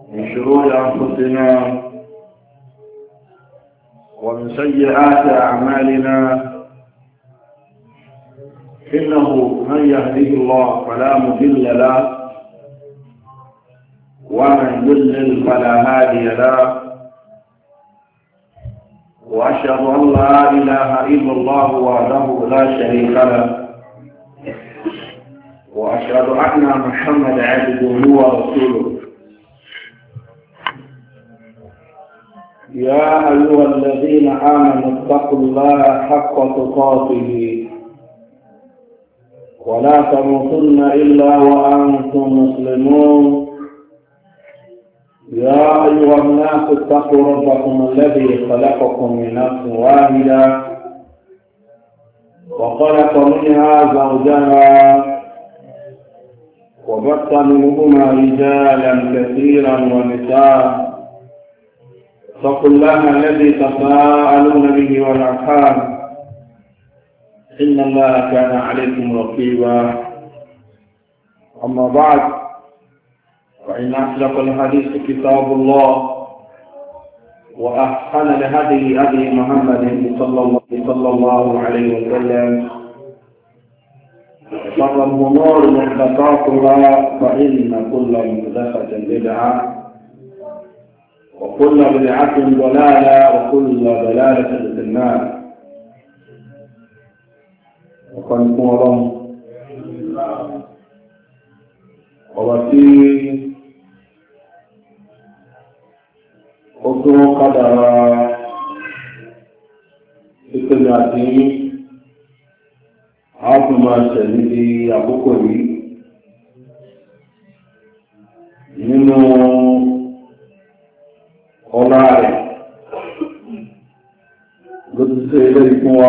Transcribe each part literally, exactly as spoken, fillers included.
من شرور أنفسنا ومن سيئات أعمالنا، إنه من يهده الله فلا مضل له ومن يضلل فلا هادي له، وأشهد أن لا إله إلا الله وحده لا شريك له، وأشهد أن محمدا عبده ورسوله. يا أيها الذين آمنوا اتقوا الله حق تقاته ولا تموتن إلا وأنتم مسلمون. يا أيها الناس اتقوا ربكم الذي خلقكم من نفس واحدة وخلق منها زوجها وبث منهما رجالا كثيرا ونساء. اتقوا الله الذي تساءلون به والأرحام، إن الله كان عليكم رقيبا. أما بعد، فإن أصدق الحديث كتاب الله، وأحسن الهدي هدي محمد صلى الله عليه وسلم، وشر الأمور محدثاتها، فإن كل محدثة بدعة وكل بدعة ضلالة وكل ضلالة في النار. وقد نقول وفي أطر قدر إتجاتي عظم سيدي أبو كري منه ọlá rẹ̀ ló ti ṣe ilé ìfún wa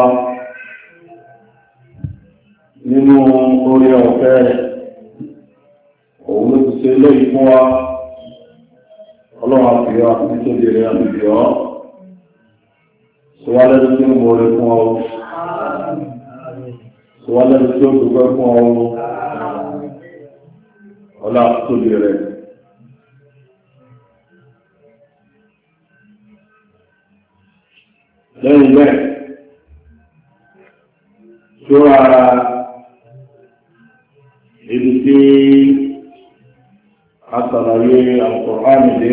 nínú orí ọ̀fẹ́ rẹ̀, òun ló ti ṣe ilé ìfún wa. Ọlọ́run àfihàn àti nítorí rẹ̀ àbìbìọ́ ṣíwálẹ́rú tí ó mọ̀ orí fún ọ, ṣíwálẹ́rú tí ó dúpẹ́ fún ọ, ọlá àtútóbi rẹ̀. lẹ́yìn bẹ́ẹ̀ tó ara ibi tí a sàlàyé Al-Qur'ani dé,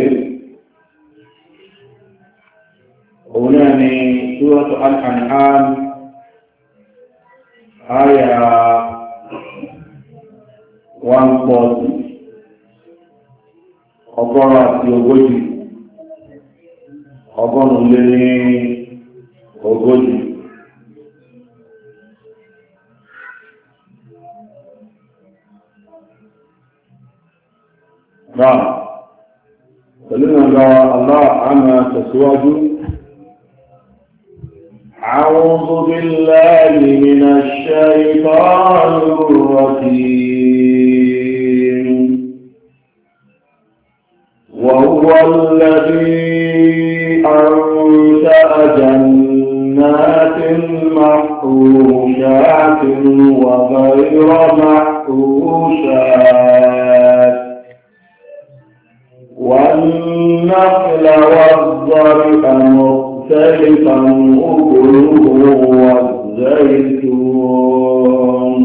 òun náà ni Suratu Al-An'am àyà one forty ọgọ́rùn àti ogójì ọgọ́rùn lé ní ogójì. Náà, pẹ̀lú ìrìnlọ Allah àmà tẹ̀síwájú. أعوذ بالله من الشيطان الرجيم. وهو الذي أنشأ جنات محروشات وغير محروشات والنخل والزرع مختلفا أكله والزيتون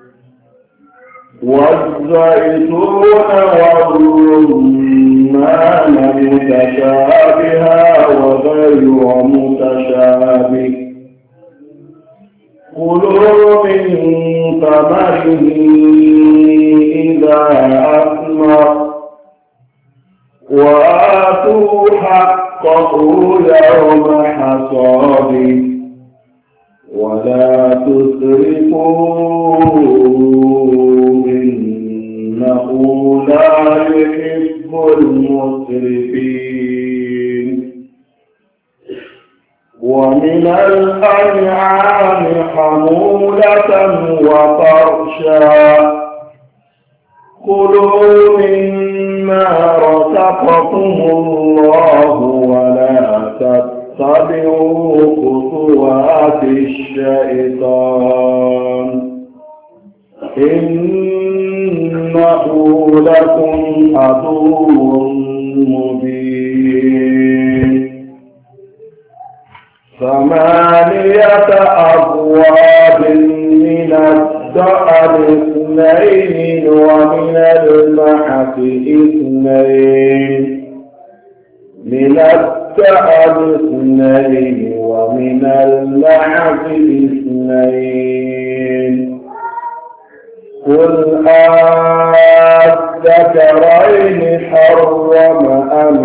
والزيتون والرمان متشابها وغير متشابه. كلوا من ثمره إذا أثمر وآتوا حقه يوم حصاده ولا تسرفوا إنه لا يحب المسرفين. ومن الأنعام حمولة وفرشا كلوا مما رزقكم الله ولا تتبعوا خطوات الشيطان إنه لكم عدو مبين ثمانية أبواب من الدأر اثنين ومن المحف اثنين من الدأر اثنين ومن المحف اثنين قل أذكرين حرم أم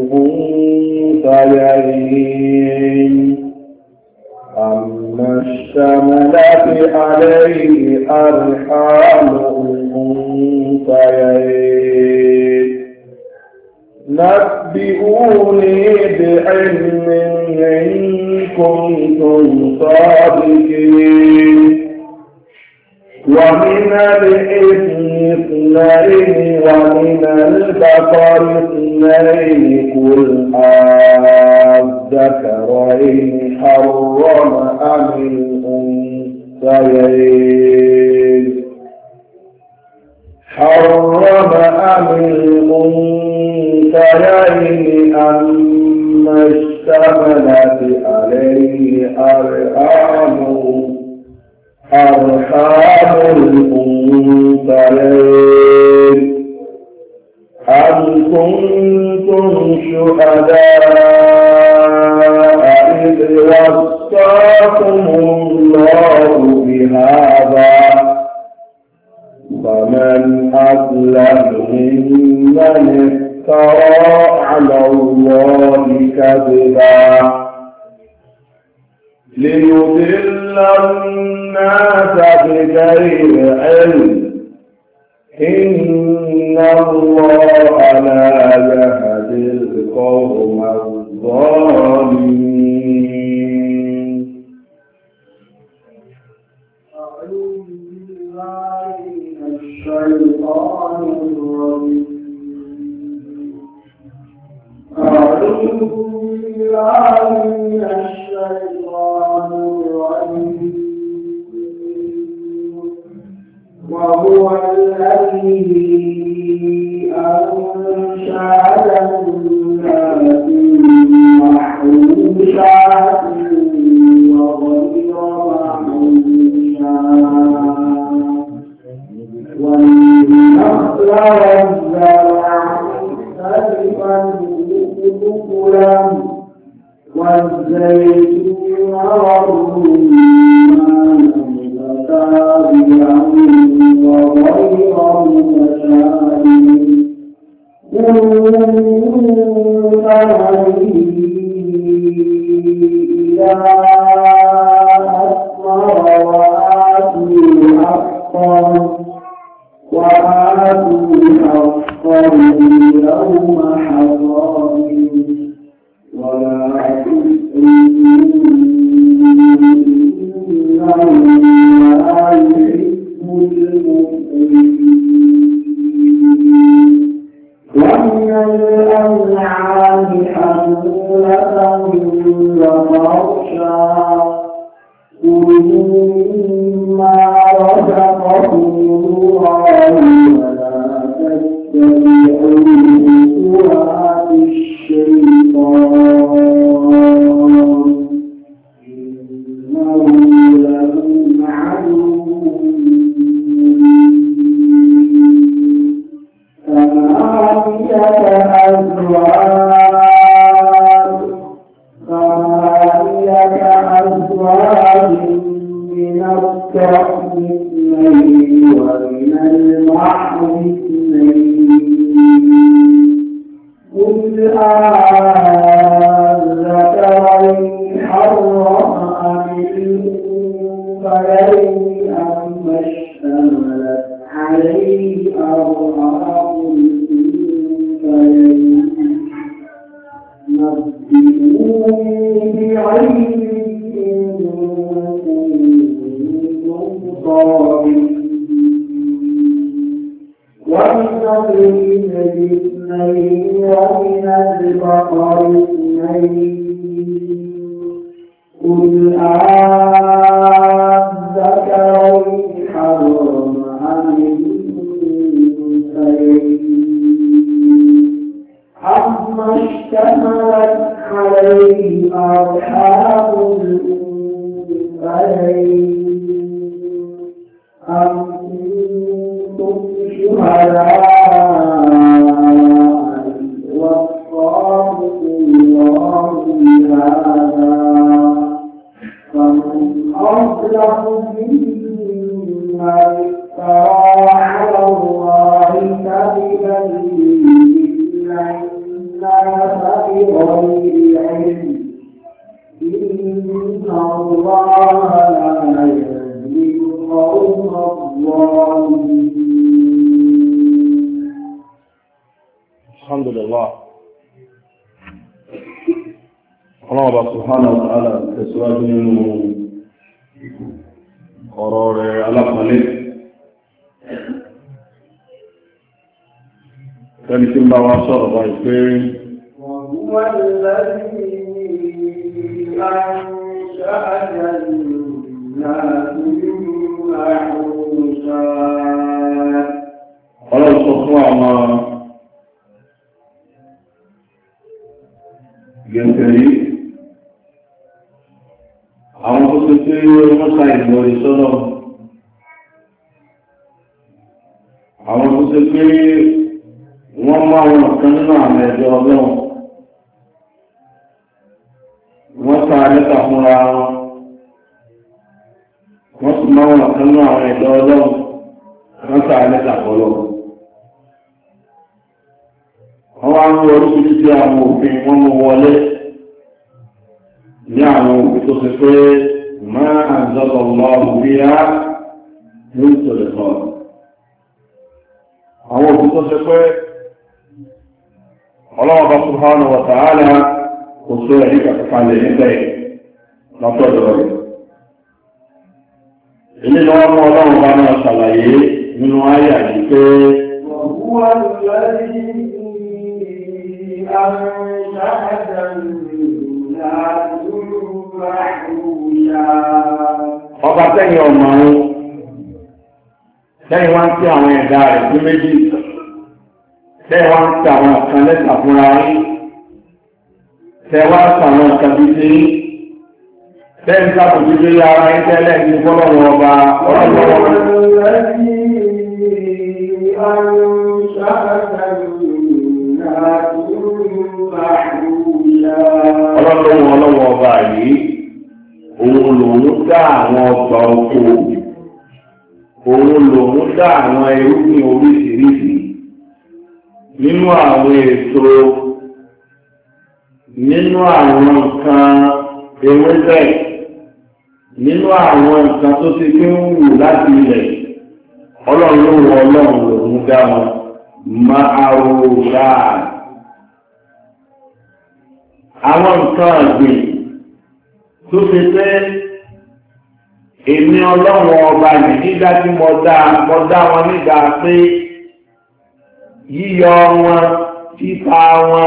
الأنثيين أما اشتملت عليه أرحام الأنثيين نبئوني بعلم إن كنتم صادقين ومن الإثم اثنين ومن البقر اثنين قل أذكرين حرم أم الأنثيين حرم أم الأنثيين أما اشتملت عليه أرحام أرحام الأنثيين أم كنتم شهداء إذ وصاكم الله بهذا فمن أظلم ممن افترى على الله كذبا ليضل الناس بغير علم إن الله لا يهدي القوم الظالمين. أعوذ بالله من الشيطان الرجيم. أعوذ بالله من الشيطان الرجيم. وهو الذي أنشأ جنات محروشات وغير محروشات والنخل والزرع مختلفا أكله والزيتون والرمان متشابها وغير متشابه كلوا ثمره إذا أثمر وآتوا حقه وآتوا حقه يوم حصاده ولا تسرفوا ومن الأنعام حمولة وفرشا كلوا مما رزقكم الله ولا تتبعوا خطوات الشيطان إنه لكم عدو ثمانية أزواج ثمانية أزواج من الضأن اثنين ومن المعز اثنين قل أذكرين حرم أم الأنثيين أما اشتملت عليه أرحام الأنثيين نبئوني بعلم إن كنتم صادقين ومن الإبل اثنين ومن البقر اثنين قل أذكرين حرم أم الأنثيين أما اشتملت عليه أرحام الأنثيين أم كنتم شهداء وصاكم الله بهذا فمن أظلم ممن افترى على الله كذبا الناس بغير علم إن الله لا يهدي القوم الظالمين. الحمد لله. الله سبحانه وتعالى تسواج منه قرار على قليل كان يتم بواسطة ضعيفين وهو الذي أنشأ جنات معروشات. الله سبحانه gẹ̀ẹ́gẹ̀rí àwọn tó ti pé wọ́n sa ìmọ̀ ìṣọ́nà àwọn tó ti pé wọ́n mú àwọn ọ̀kan nínú àmì ẹ̀jọ́ ọlọ́run wọ́n sa lẹ́tà fúnra wọn wọ́n sì mú àwọn ọ̀kan nínú àmì ẹ̀jọ́ ọlọ́run wọ́n sa lẹ́tà fọlọ́run. Wọ́n wá ń wọ́n sí sí àwọn òfin wọ́n mú wọlé ní àwọn òfin tó ṣe pé máa àjọ́lọ̀ lọ́wọ́ bí á ní ìtòlẹ̀ kọ́. Àwọn òfin tó ṣe pé Ọlọ́hun Bá Subhanahu wa Ta'ala kò sọ ẹ̀rí kàkàkalẹ̀ níbẹ̀ lọ́tọ̀dọ̀ rẹ̀. Ilé lọ́wọ́ mú Ọlọ́run bá náà ṣàlàyé nínú àyà yìí pé ọba tẹ́yìn ọmọ ọ̀hún tẹ́yìn wá ń tí àwọn ẹ̀dá rẹ̀ sí méjì tẹ́yìn wá ń tí àwọn ọ̀kan lẹ́tà fúnra yín tẹ́yìn wá ń tí àwọn ọ̀kan bí sí tẹ́yìn sábò bí sí ara yín tẹ́lẹ̀ ní fọ́lọ́wọ́ ọba ọlọ́wọ́ ọlọ́lọ́wọ́ ọlọ́wọ́ ọba yìí òun lòun dá àwọn ọgbà oko òun lòun dá àwọn irúgbìn oríṣiríṣi nínú àwọn èso nínú àwọn nǹkan ewébẹ̀ nínú àwọn nǹkan tó ti fi ń wù láti ilẹ̀ ọlọ́run ọlọ́run lòun dá wọn máa ro ṣáà. Àwọn nǹkan ọ̀gbìn tó ṣe pé èmi ọlọ́run ọba yìí nígbà tí mo dá mo dá wọn nígbà pé yíyọ wọn fífa wọn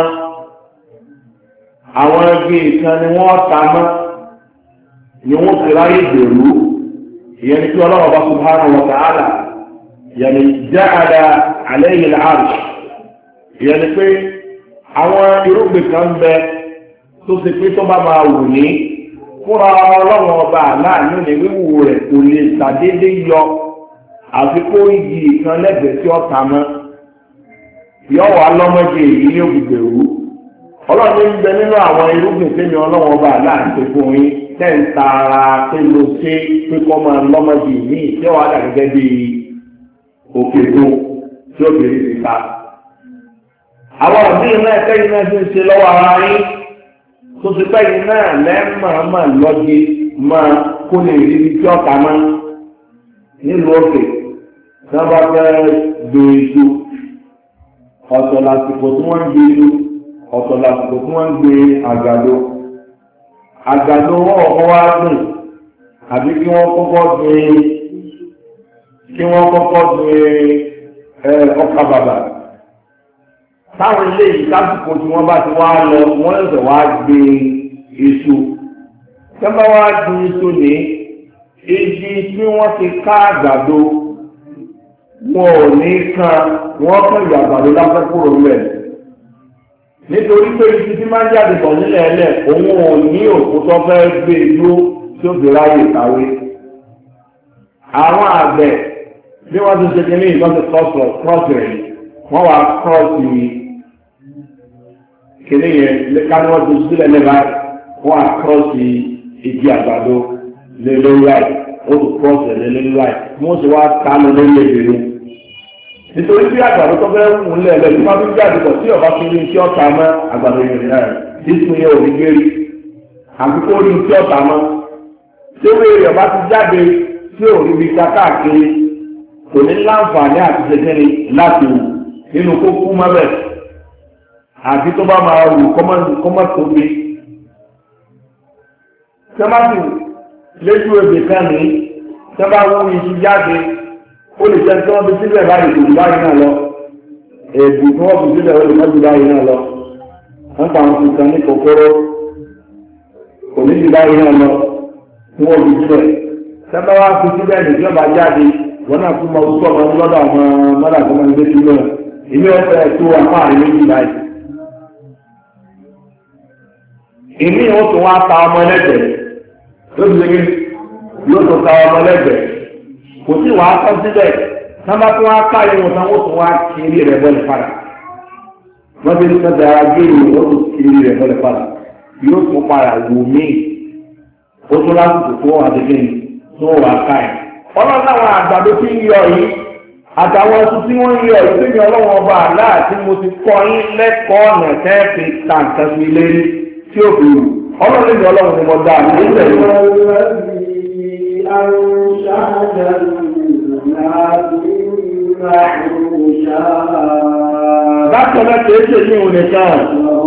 àwọn ẹgbẹ́ ìkan ni wọ́n ta mọ́ ni wọ́n ti ráyè dèrú ìyẹn ni kí ọlọ́run ọba subhanahu wa ta'ala yẹn ja'ala alayhi al-'arsh ìyẹn ni pé àwọn irúgbìn kan bẹ tó ṣe pé tó bá máa wù ní fúnra ọlọ́run ọba láàánú ní wíwù rẹ̀ kò lè ṣàdédé yọ àfi kó igi ìkan lẹ́gbẹ̀ẹ́ tí ó ta mọ́ yóò wá lọ́mọdé èyí ní òkùnkùn ọlọ́run ń bẹ nínú àwọn irúgbìn tẹ́mi ọlọ́run ọba láàánú fún yín tẹ́ ń ta ara pé ló ṣe pé kọ́ máa lọ́mọdé yìí tí ó wà dà gẹ́gẹ́ bí òkè tó tí ó bèrè sí ta. àwọn ọ̀dọ́ náà ẹ̀kẹ́yìn náà ti ń ṣe lọ́wọ́ ara yín tó ti pẹ́ yìí náà lẹ́ẹ̀mọ̀ọ́mọ̀ lọ́dí máa kó lè rí ibi tí ọ̀tá máa nílùú òkè tí wọ́n bá fẹ́ gbé iṣu ọ̀tọ̀ lásìkò tí wọ́n ń gbé iṣu ọ̀tọ̀ lásìkò tí wọ́n ń gbé àgbàdo àgbàdo wọn ọ̀kọ́ wá dùn àbí kí wọ́n kọ́kọ́ gbé kí wọ́n kọ́kọ́ gbé ọkà bàbà táwọn ilé yìí lásìkò tí wọ́n bá ti wá lọ wọ́n lọ́sẹ̀ wá gbé iṣu tẹ́lẹ̀ wá gbé iṣu ní igi tí wọ́n ti ká àgbàdo wọn ò ní kan wọ́n kàn yọ àgbàdo lásán kúrò rẹ̀ nítorí nítorí pé ibi tí máa ń jáde bọ̀ nílẹ̀ ẹlẹ̀ òun ò ní òkú tó fẹ́ gbé dúró tí ó fi ráyè kàwé. àwọn àgbẹ̀ bí wọ́n ti ṣe kí ní ìtọ́sí kọ́ọ̀sì rẹ̀ wọ́n wá kọ́ọ̀sì kìíní yẹn ká ní wọ́n ti sílẹ̀ lẹ́ba wọ́n wá kọ́ọ̀sì igi àgbàdo lé lórí láì ó tún kọ́ọ̀sì lé lórí láì wọ́n sì wá ká lọ lórí èdè rẹ̀. nítorí bí àgbàdo tó fẹ́ mú un lẹ́ẹ̀lẹ́ tí wọ́n fi jáde pọ̀ tí ọba fi rí iṣẹ́ ọ̀tá mọ́ àgbàdo yẹn rẹ̀ dísùn yẹn ò ní gbérí àbí kó rí iṣẹ́ ọ̀tá mọ́ tí owó èrè ọba ti jáde tí ò rí ibi káàkiri kò ní láǹfààní àti ṣẹṣẹni láti wù nínú kó kú mọ́bẹ̀ àti tó bá máa wù kọ́mọ́ tóbi. sẹ́mátì lójú ebè kan ní sẹ́má wú iṣu jáde ó lè jẹ́ tí wọ́n fi sílẹ̀ báyìí kò jù báyìí náà lọ èbù tí wọ́n fi sílẹ̀ ó lè mọ́ jù báyìí náà lọ wọ́n pa àwọn nǹkan ní kòkòrò kò ní jù báyìí náà lọ tí wọ́n fi sílẹ̀ sẹ́má wá fi sílẹ̀ nìjọba jáde wọ́n náà tún mọ orúkọ ọmọ lọ́dọ̀ àwọn mọ́dà tó máa ń gbé sílẹ̀ ilé ọ̀fẹ́ tó apá àrí méjì báyìí. ìní yóò tún wá ta ọmọ ẹlẹ́gbẹ̀ẹ́ yóò tún lé yóò tún ta ọmọ ẹlẹ́gbẹ̀ẹ́ kò sí wàá tọ́ síbẹ̀ sábà tún wá ká ìwọ̀n tán ó tún wá kiri rẹ̀ bọ́lẹ̀ padà wọ́n ti ní sọ́jà ara gé ìwọ̀n ó tún kiri rẹ̀ bọ́lẹ̀ padà yóò tún padà wù mí ó tún lásìkò tó wà dé tó wà ká ẹ̀. ọlọ́run àwọn àgbàdo tí ń yọ yìí àtàwọn ẹ̀sùn tí wọ́n ń yọ yìí tí mi ọlọ́run ọba àlá tí mo ti kọ́ yín lẹ́kọ̀ọ́ ọ̀nà tẹ́ fi ta nǹkan sí ilé tí ó fi wù ọlọ́run ní ọlọ́run ni mo dá a ní ìlẹ̀ bákan náà kìí ṣe ní òun nìkan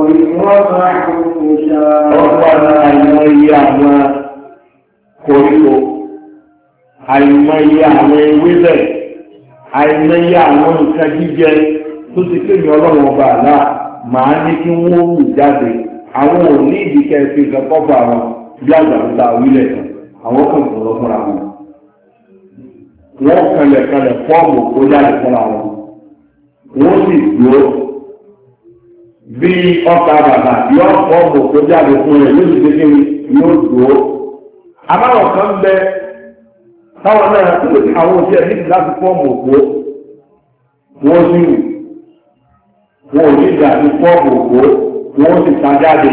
ọ̀pọ̀ àìmọ̀ iye àwọn koríko àìmọ̀ iye àwọn ewébẹ̀ àìmọ̀ iye àwọn nǹkan jíjẹ tó ti pè ní ọlọ́run ọba àlá màá ní kí wọ́n wù jáde àwọn ò ní ìdíkẹ́ fi kankan bá wọn bí àgbàlúta orílẹ̀ kan àwọn kan kò lọ fúnra wọn wọ́n kanlẹ̀ kanlẹ̀ fọ́ọ̀mù kó jáde fúnra wọn wọ́n sì dúró bí ọkà bàbà yóò fọ́ọ̀mù kó jáde fún rẹ̀ yóò sì dé kí yóò dúró. àbáwọn kan bẹ táwọn náà tó ti àwọn òbí ẹ̀ níbi láti fọ́ọ̀mù òpó wọ́n sì wù wọ́n ò ní ìgbà tí fọ́ọ̀mù òpó wọ́n sì ta jáde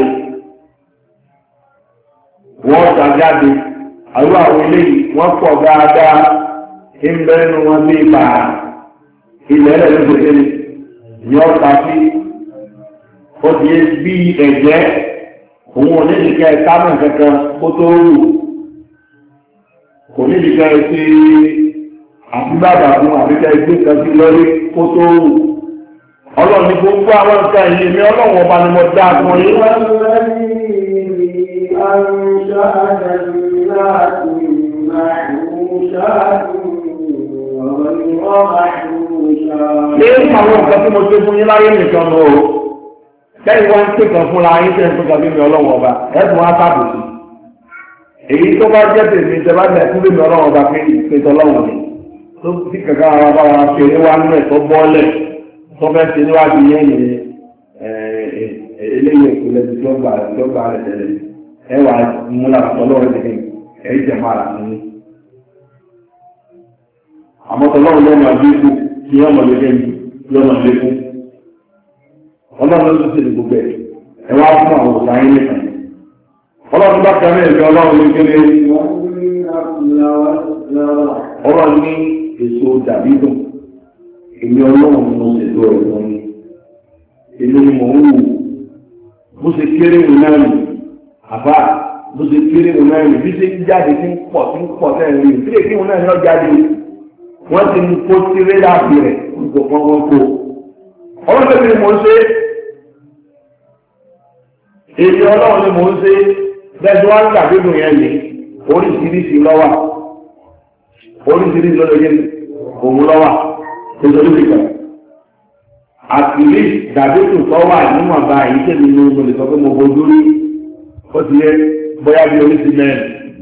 wọ́n ta jáde àwọn àwọn eléyìí wọ́n pọ̀ dáadáa ń bẹ́ nínú wọn bí ibà ilẹ̀ ẹ̀rẹ́ ló ṣe ní yọ ta sí ó di bí ẹ̀jẹ̀ òun ò ní ìdíkẹ́ tábìlì kankan kó tó rù kò ní ìdíkẹ́ sí àtúbàbà fún àbíkẹ́ ìgbé kan sí lórí kó tó rù ọlọ́run ní gbogbo àwọn nǹkan ìlú mi ọlọ́run ọba ni mo dá fún yín. Ní àwọn nǹkan tí mo ṣe fún yín láyé nìkan lọ o, kẹ́yìn wá ń pèkàn fúnra yín tẹ́ ń pèkà bí mi ọlọ́run ọba, ẹ̀sùn wá sábò sí. Èyí tó bá jẹ́ tèmi tẹ́ bá jẹ́ fún mi ọlọ́run ọba pé ìpètò ọlọ́run ni. Tó ti kàkà ara bá wa ṣe ní wá nínú ẹ̀tọ́ bọ́ọ̀lẹ̀ tó fẹ́ ṣe níwájú yẹn ní eléyìí ìpínlẹ̀ tí ó gbà tí ó gbà rẹ̀ tẹ́lẹ̀. Ẹ wà múlá ọlọ́run tẹ̀lé ẹ̀ jẹ̀ máa rà fún yín. Àmọ́ tọ́lọ́run lọ́mọ àgbékù kí ọmọ lẹ́gbẹ̀ẹ́ yìí lọ́mọ lẹ́kùn. Ọlọ́run ló ti ṣe gbogbo ẹ̀ ẹ wá fún àwọn òṣà yín nìkan. Ọlọ́run bá kẹ́rẹ́ ìfẹ́ ọlọ́run ní kéré. Ọlọ́run ní èso dàbí dùn. Èmi ọlọ́run ni mo ṣètò ẹ̀ fún mi. Èmi ni mò ń wù. Bó ṣe kéré ìwé náà nì. Àbá bó ṣe kéré ìwé náà nì. Bí ṣe ń jáde tí ń pọ̀ tí ń pọ̀ tẹ́lẹ̀ rí. Bí èké ìwé náà ni ó jáde. Wọ́n ti mú kó tiré láàbì rẹ̀ nígbà kan wọ́n kó. Ọlọ́run ni mò ń ṣe. Èmi ọlọ́run ni mò ń ṣe. Bẹ́ẹ̀ tí wọ́n ń gbàgbé dùn yẹn ní oríṣiríṣi lọ́wà. Oríṣiríṣi lọ́dọ̀ yẹn òun lọ́wà. Nítorí nìkan. Àtìlí dàbídùn tó wà níwọ̀n bá yìí tẹ̀lé ní mo lè sọ pé mo bojú rí. Ó ti yẹ bóyá bí oríṣi mẹ́rin.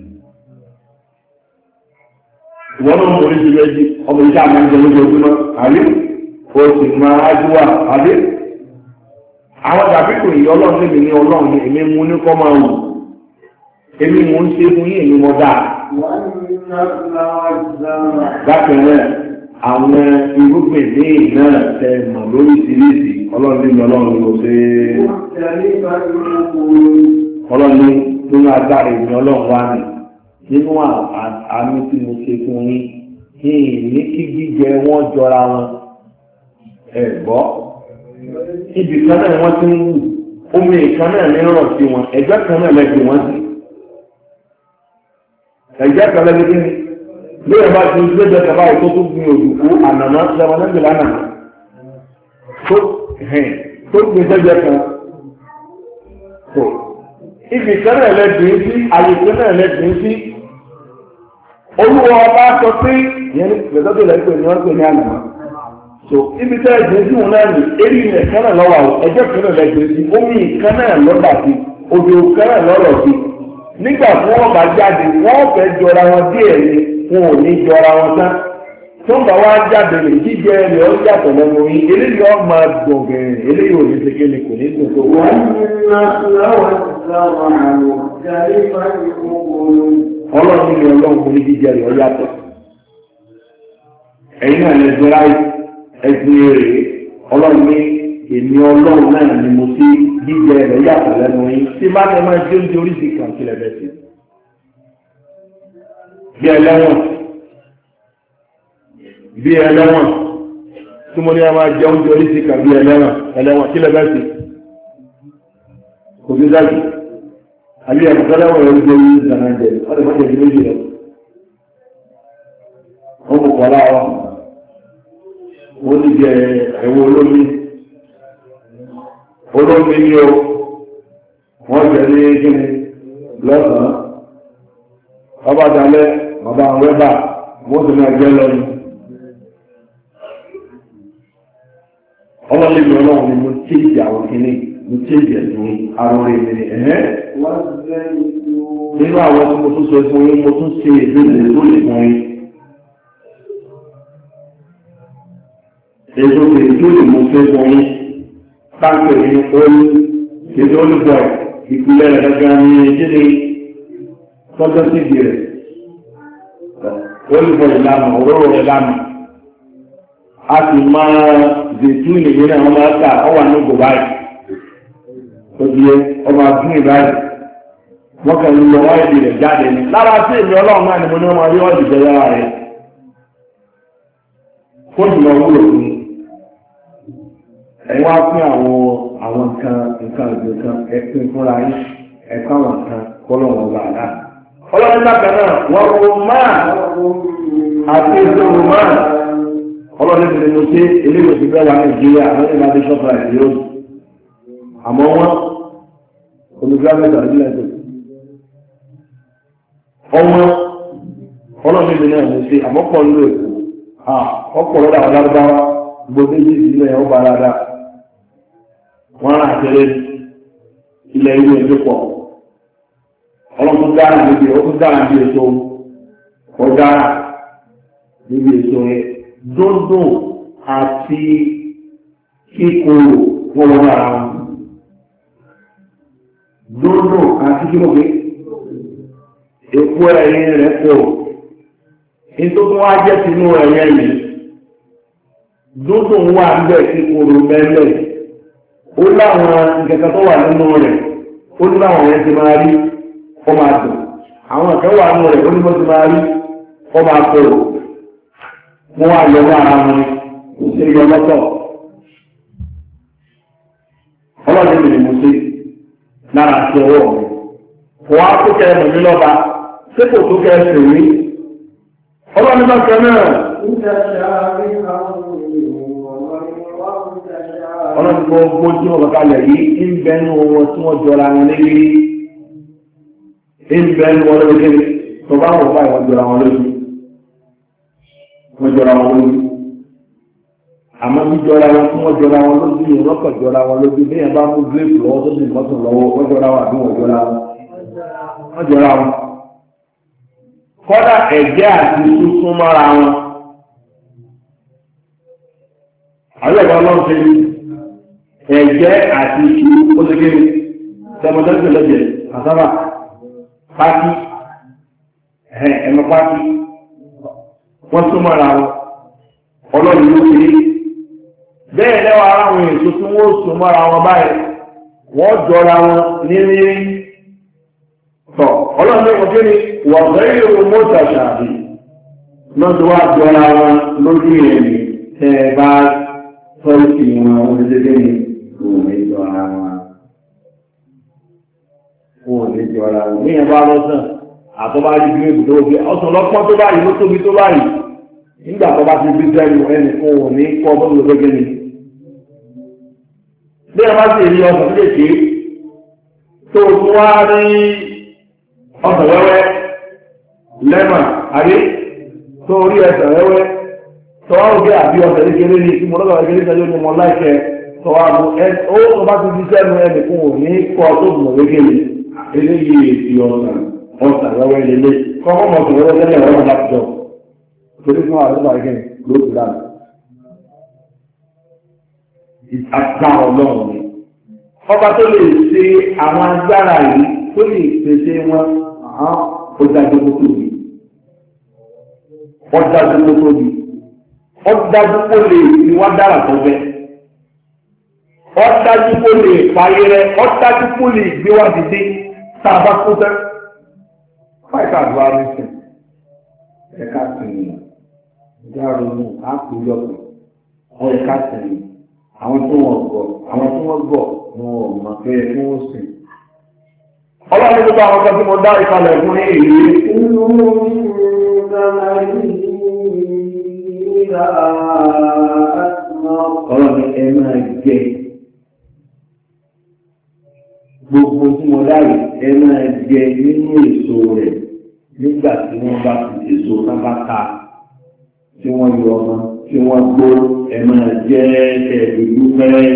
Ìwọ́n náà ń borí sí méjì, ọmọ iṣẹ́ àmọ́ ìjọ lójoojúmọ́, àbí? O sì máa ájúwà, àbí? àwọn tàbí kò yí ọlọ́run lèmi ní ọlọ́run ní èmi mú ní kọ́ máa wù èmi mú ń ṣe fún yín èmi mọ́ dáa. bákan náà àwọn irúgbìn ní náà tẹ mọ̀ lóríṣiríṣi ọlọ́run lèmi ọlọ́run ló ṣe ọlọ́run nínú agbára èmi ọlọ́run wá ní nínú àmì tí mo ṣe fún yín kí ní kí jíjẹ wọn jọra wọn ẹ gbọ́ ibì kan náà wọ́n ti ń wù omi ìkan náà ní rọ̀ sí wọn ẹgbẹ́ kan náà lẹ́gbẹ̀ẹ́ wọn sí ẹgbẹ́ kan lẹ́gbẹ̀ẹ́ ní lóyè bá ti gbé jẹ́ kaba ètò tó gbin òdùkú ànàmọ́ lẹ́wọ̀n lẹ́gbẹ̀ẹ́ lánàá tó tó gbin jẹ́jẹ́ kan tó ibì kan náà lẹ́gbẹ̀ẹ́ sí àyè kan náà lẹ́gbẹ̀ẹ́ sí olúwa ọba sọ pé ìyẹn ní pẹ̀lú lẹ́gbẹ̀ẹ́ ni wọ́n pè ní ànàmọ́ so ibi tẹ́ ẹgbẹ́ sí wọn náà ní eré ilẹ̀ kan náà lọ́wọ́ àwọn ẹjọ́ kan náà lẹ́gbẹ̀ẹ́ sí omi kan náà lọ́dà sí odò kan náà lọ́rọ̀ sí nígbà tí wọ́n bá jáde wọ́n fẹ́ jọra wọn díẹ̀ ni wọn ò ní jọra wọn tán tó ń bá wá jáde rè jíjẹ rẹ̀ ó yàtọ̀ lẹ́nu yín eléyìí ọ̀ máa dùn gẹ̀rẹ̀ eléyìí ò ní ṣe kéde kò ní dùn tó wọ́n. ọlọ́run ní ọlọ́run kò ní jíjẹ rẹ̀ ó yàtọ̀ ẹ̀yin náà lè jọra ẹ̀sìn èrè ọlọ́run ní èmi ọlọ́run náà ni mo sí jíjẹ rẹ̀ yàtọ̀ lẹ́nu yín tí bá tẹ máa jẹ́ oúnjẹ oríṣi kan sílẹ̀ bẹ́ẹ̀ sí. bí ẹlẹ́wọ̀n bí ẹlẹ́wọ̀n tí mo ní a máa jẹ oúnjẹ oríṣi kan bí ẹlẹ́wọ̀n ẹlẹ́wọ̀n sílẹ̀ bẹ́ẹ̀ sí. kò sí dájú àbí ẹ̀kọ́lẹ́wọ̀n rẹ̀ oúnjẹ oríṣi kan náà jẹ ọ̀dẹ̀ mọ́jẹ̀ ní méjì lọ. wọ́n kò kọ́ láwọn wọ́n ti jẹ ẹ̀wọ̀ olómi olómi ní o wọ́n jẹ ní kíni lọ́sàn-án ọba dalẹ̀ ọba wẹ́bà wọ́n ti máa jẹ́ lọ́nu ọlọ́lẹ́ mi ọlọ́run ni mo téèjì àwọn kíní mo téèjì ẹ̀sùn arúgbó ìmìnì ẹ̀hẹ́ nínú àwọn tí mo tún sọ fún yín mo tún ṣe ìbéèrè tó lè fún yín. èso kìí tó lè mú fẹ́ fún yín táǹkì ní orí ètò olùbọ̀ ìpìlẹ̀ rẹ̀ gẹ́gẹ́ ní kíni tọ́jọ́ sí ìdí rẹ̀ olùbọ̀ ìlànà òróró ìlànà a sì máa zètú ìnìyàn náà wọ́n máa ta ọwà ní ògò báyìí tó di ọmọ àdúgbò báyìí wọ́n kàn ń lọ wọ́n ìdí rẹ̀ jáde ní lára sí èmi ọlọ́run náà ni mo ní wọ́n máa rí ọ̀dì jẹ́ yára rẹ̀ kó jùlọ wúlò fún un. ẹ̀wọ́n á pín àwọn àwọn nǹkan nǹkan ìgbè kan ẹ̀pín fúnra yín ẹ̀ka àwọn nǹkan kọ́lọ́wọ́n wà náà. ọlọ́run bákan náà wọ́n ro máa àti ìṣòro máa ọlọ́run ti ní mo ṣe eléyìí ti fẹ́ wà nàìjíríà lọ́dún láti ṣọ́ọ̀bù àìsí yóò àmọ́ wọ́n olùgbàmẹ́ta nílẹ̀ tó. ọmọ ọlọ́run ti ní mo ṣe àmọ́ pọ̀ nílò èkó ọ̀pọ̀ lọ́dọ̀ àwọn lárúbáwá gbogbo méjì sílẹ̀ ọba rárá wọ́n rà tẹ́lẹ̀ ilẹ̀ ìlú ẹjọ́ pọ̀ ọlọ́run tó dára níbi ó tó dára níbi èso ó dára níbi èso yẹn dúndùn àti kíkorò wọ́n wọ́n ara wọn dúndùn àti kíkorò èpo ẹ̀yìn rẹ̀ pọ̀ nítorí wọ́n á jẹ́ sínú ẹ̀yẹ́ yìí dúndùn wà ń bẹ̀ kíkorò mẹ́lẹ̀ ó láwọn ìkẹta tó wà nínú rẹ̀ ó ní láwọn ẹ̀ ti máa rí ó máa dùn àwọn ìkẹ́ wà nínú rẹ̀ ó ní bó ti máa rí ó máa tòrò wọ́n wà lọ ní ara wọn kò sí yọ lọ́tọ̀ ọlọ́dún mi ni mo ṣe lára àti ọwọ́ mi kò wá tó kẹ́ ẹ̀ mọ̀ mí lọ́ba ṣé kò tó kẹ́ ẹ̀ sèwé ọlọ́dún bá kẹ́ náà ọlọ́dún gbogbo tí wọ́n kọ́kọ́ lẹ̀ yìí ń bẹ́nu wọn tí wọ́n jọra wọn lérí ń bẹ́nu wọn lórí kéré tó bá wọ̀ báyìí wọ́n jọra wọn lórí wọ́n jọra wọn lórí àmọ́ bí jọra wọn tí wọ́n jọra wọn lórí yìí wọ́n kọ̀ jọra wọn lórí bí yẹn bá mú gírèpù lọ́wọ́ tó sì mọ́tò lọ́wọ́ wọ́n jọra wọn àbí wọ́n jọra wọn wọ́n jọra wọn kọ́dà ẹ̀jẹ̀ àti sísún mọ́ra wọn àwọn ẹ̀gbọ́n náà ṣe ẹ̀jẹ̀ àti ìṣú ó ṣe kéré sẹ́mọ̀tẹ́sẹ̀ lẹ́jẹ̀ àsábà pátí ẹ̀mọ pátí wọ́n súnmọ́ ara wọn ọlọ́run ló ṣe bẹ́ẹ̀ lẹ́wọ̀ ara wọn èso tí wọ́n súnmọ́ ara wọn báyìí wọ́n jọra wọn ní rírí tọ̀ ọlọ́run lẹ́wọ̀n kí ni wọ́n bẹ́ẹ̀ yóò mọ́ta ṣàbí lọ́dọ̀ wá jọra wọn lójú ẹ̀mí tẹ́ ẹ bá tọ́lùkì wọn wọ́n ti dé ní òun ní jọra wọn òun ní jọra wọn ní ẹ̀ bá lọ́sàn àtọ́bá rí bí èbùdó òbí ọ̀sán lọ́pọ̀ tó báyìí ló tóbi tó báyìí nígbà tó bá ti bí sẹ́nu ẹnì kan ò ní kọ́ bọ́ọ̀lù gẹ́gẹ́ ni. bí ẹ bá sì rí ọ̀sán lè ké tó tún wá rí ọ̀sán wẹ́wẹ́ lẹ́mà àrí tó rí ẹsẹ̀ wẹ́wẹ́ tó wá òkè àbí ọ̀sán kékeré ní ìtumọ̀ lọ́sàn kékeré sẹ́jọ́ ní ọmọ láìpẹ́ tó wá mú ẹ ó tó bá ti bí sẹ́nu ẹnì kan ò ní kọ́ tó mọ̀ gẹ́gẹ́ ni eléyìí èsì ọ̀sán ọ̀sán wẹ́wẹ́ lélẹ̀ kọ́kọ́ mọ̀ sọ̀rọ̀ tẹ́lẹ̀ ọ̀rọ̀ láti jọ torí fún àdúgbò àgẹ́ ló ti dáa àgbà ọlọ́run ni ọba tó lè ṣe àwọn agbára yìí tó lè pèsè wọn ó dájú kó tóbi ó dájú kó tóbi ó dájú kó lè fi wá dára tó bẹ ó dájú kó lè parí rẹ ó dájú kó lè gbé wá dìde tá a bá kó tán fáìkà àdúrà rẹ sìn ẹ̀ka sìn yìí dáàrú mú àkúyọ̀kọ̀ ọ̀ ẹ̀ka sìn yìí àwọn tó wọ́n gbọ́ àwọn tó wọ́n gbọ́ wọn ò mọ̀ pé kí wọ́n sìn. ọlọ́run tó bá àwọn kan tí mo dá ìkàlẹ̀ fún ní èyí. inú ìgbàlá yìí ìlà ọlọ́run ẹ máa jẹ gbogbo tí mo dá yìí ẹ máa jẹ nínú èso rẹ̀ nígbà tí wọ́n bá ti èso náà bá ká tí wọ́n yọ ọmọ tí wọ́n gbó ẹ máa jẹ́ ẹ̀dùdú pẹ́rẹ́.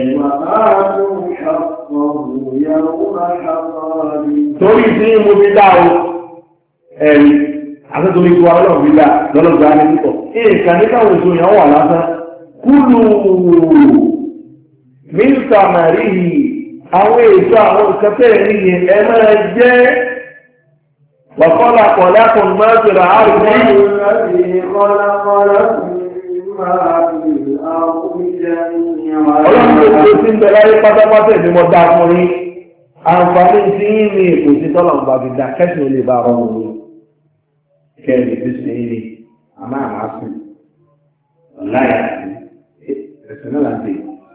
torí tí mo fi dá o ẹ̀rí àtẹ́tòrí tí wọ́n lọ́wọ́ fi dá lọ́lọ́gbà ní púpọ̀ nǹkan ní káwọn èso yẹn wà lásán kúlù mílíọ̀tà màrí àwọn èso àwọn ìkẹtẹ́ ẹ̀rí yẹn ẹ máa jẹ́ wàkọ́lá kọ̀lá kan máa jẹ̀rọ àrùn ní ọlọ́run tó tó sí ń bẹ láyé pátápátá ìdí mọ́ dá fún yín àǹfààní tí yín ní èkó sí tọ́lọ̀ ń bá fi dá kẹ́sìn ó lè bá rọrùn ní kẹ́ẹ̀lì tó sì ń rí àmà àmà sí láyà sí ẹ̀sìn náà láti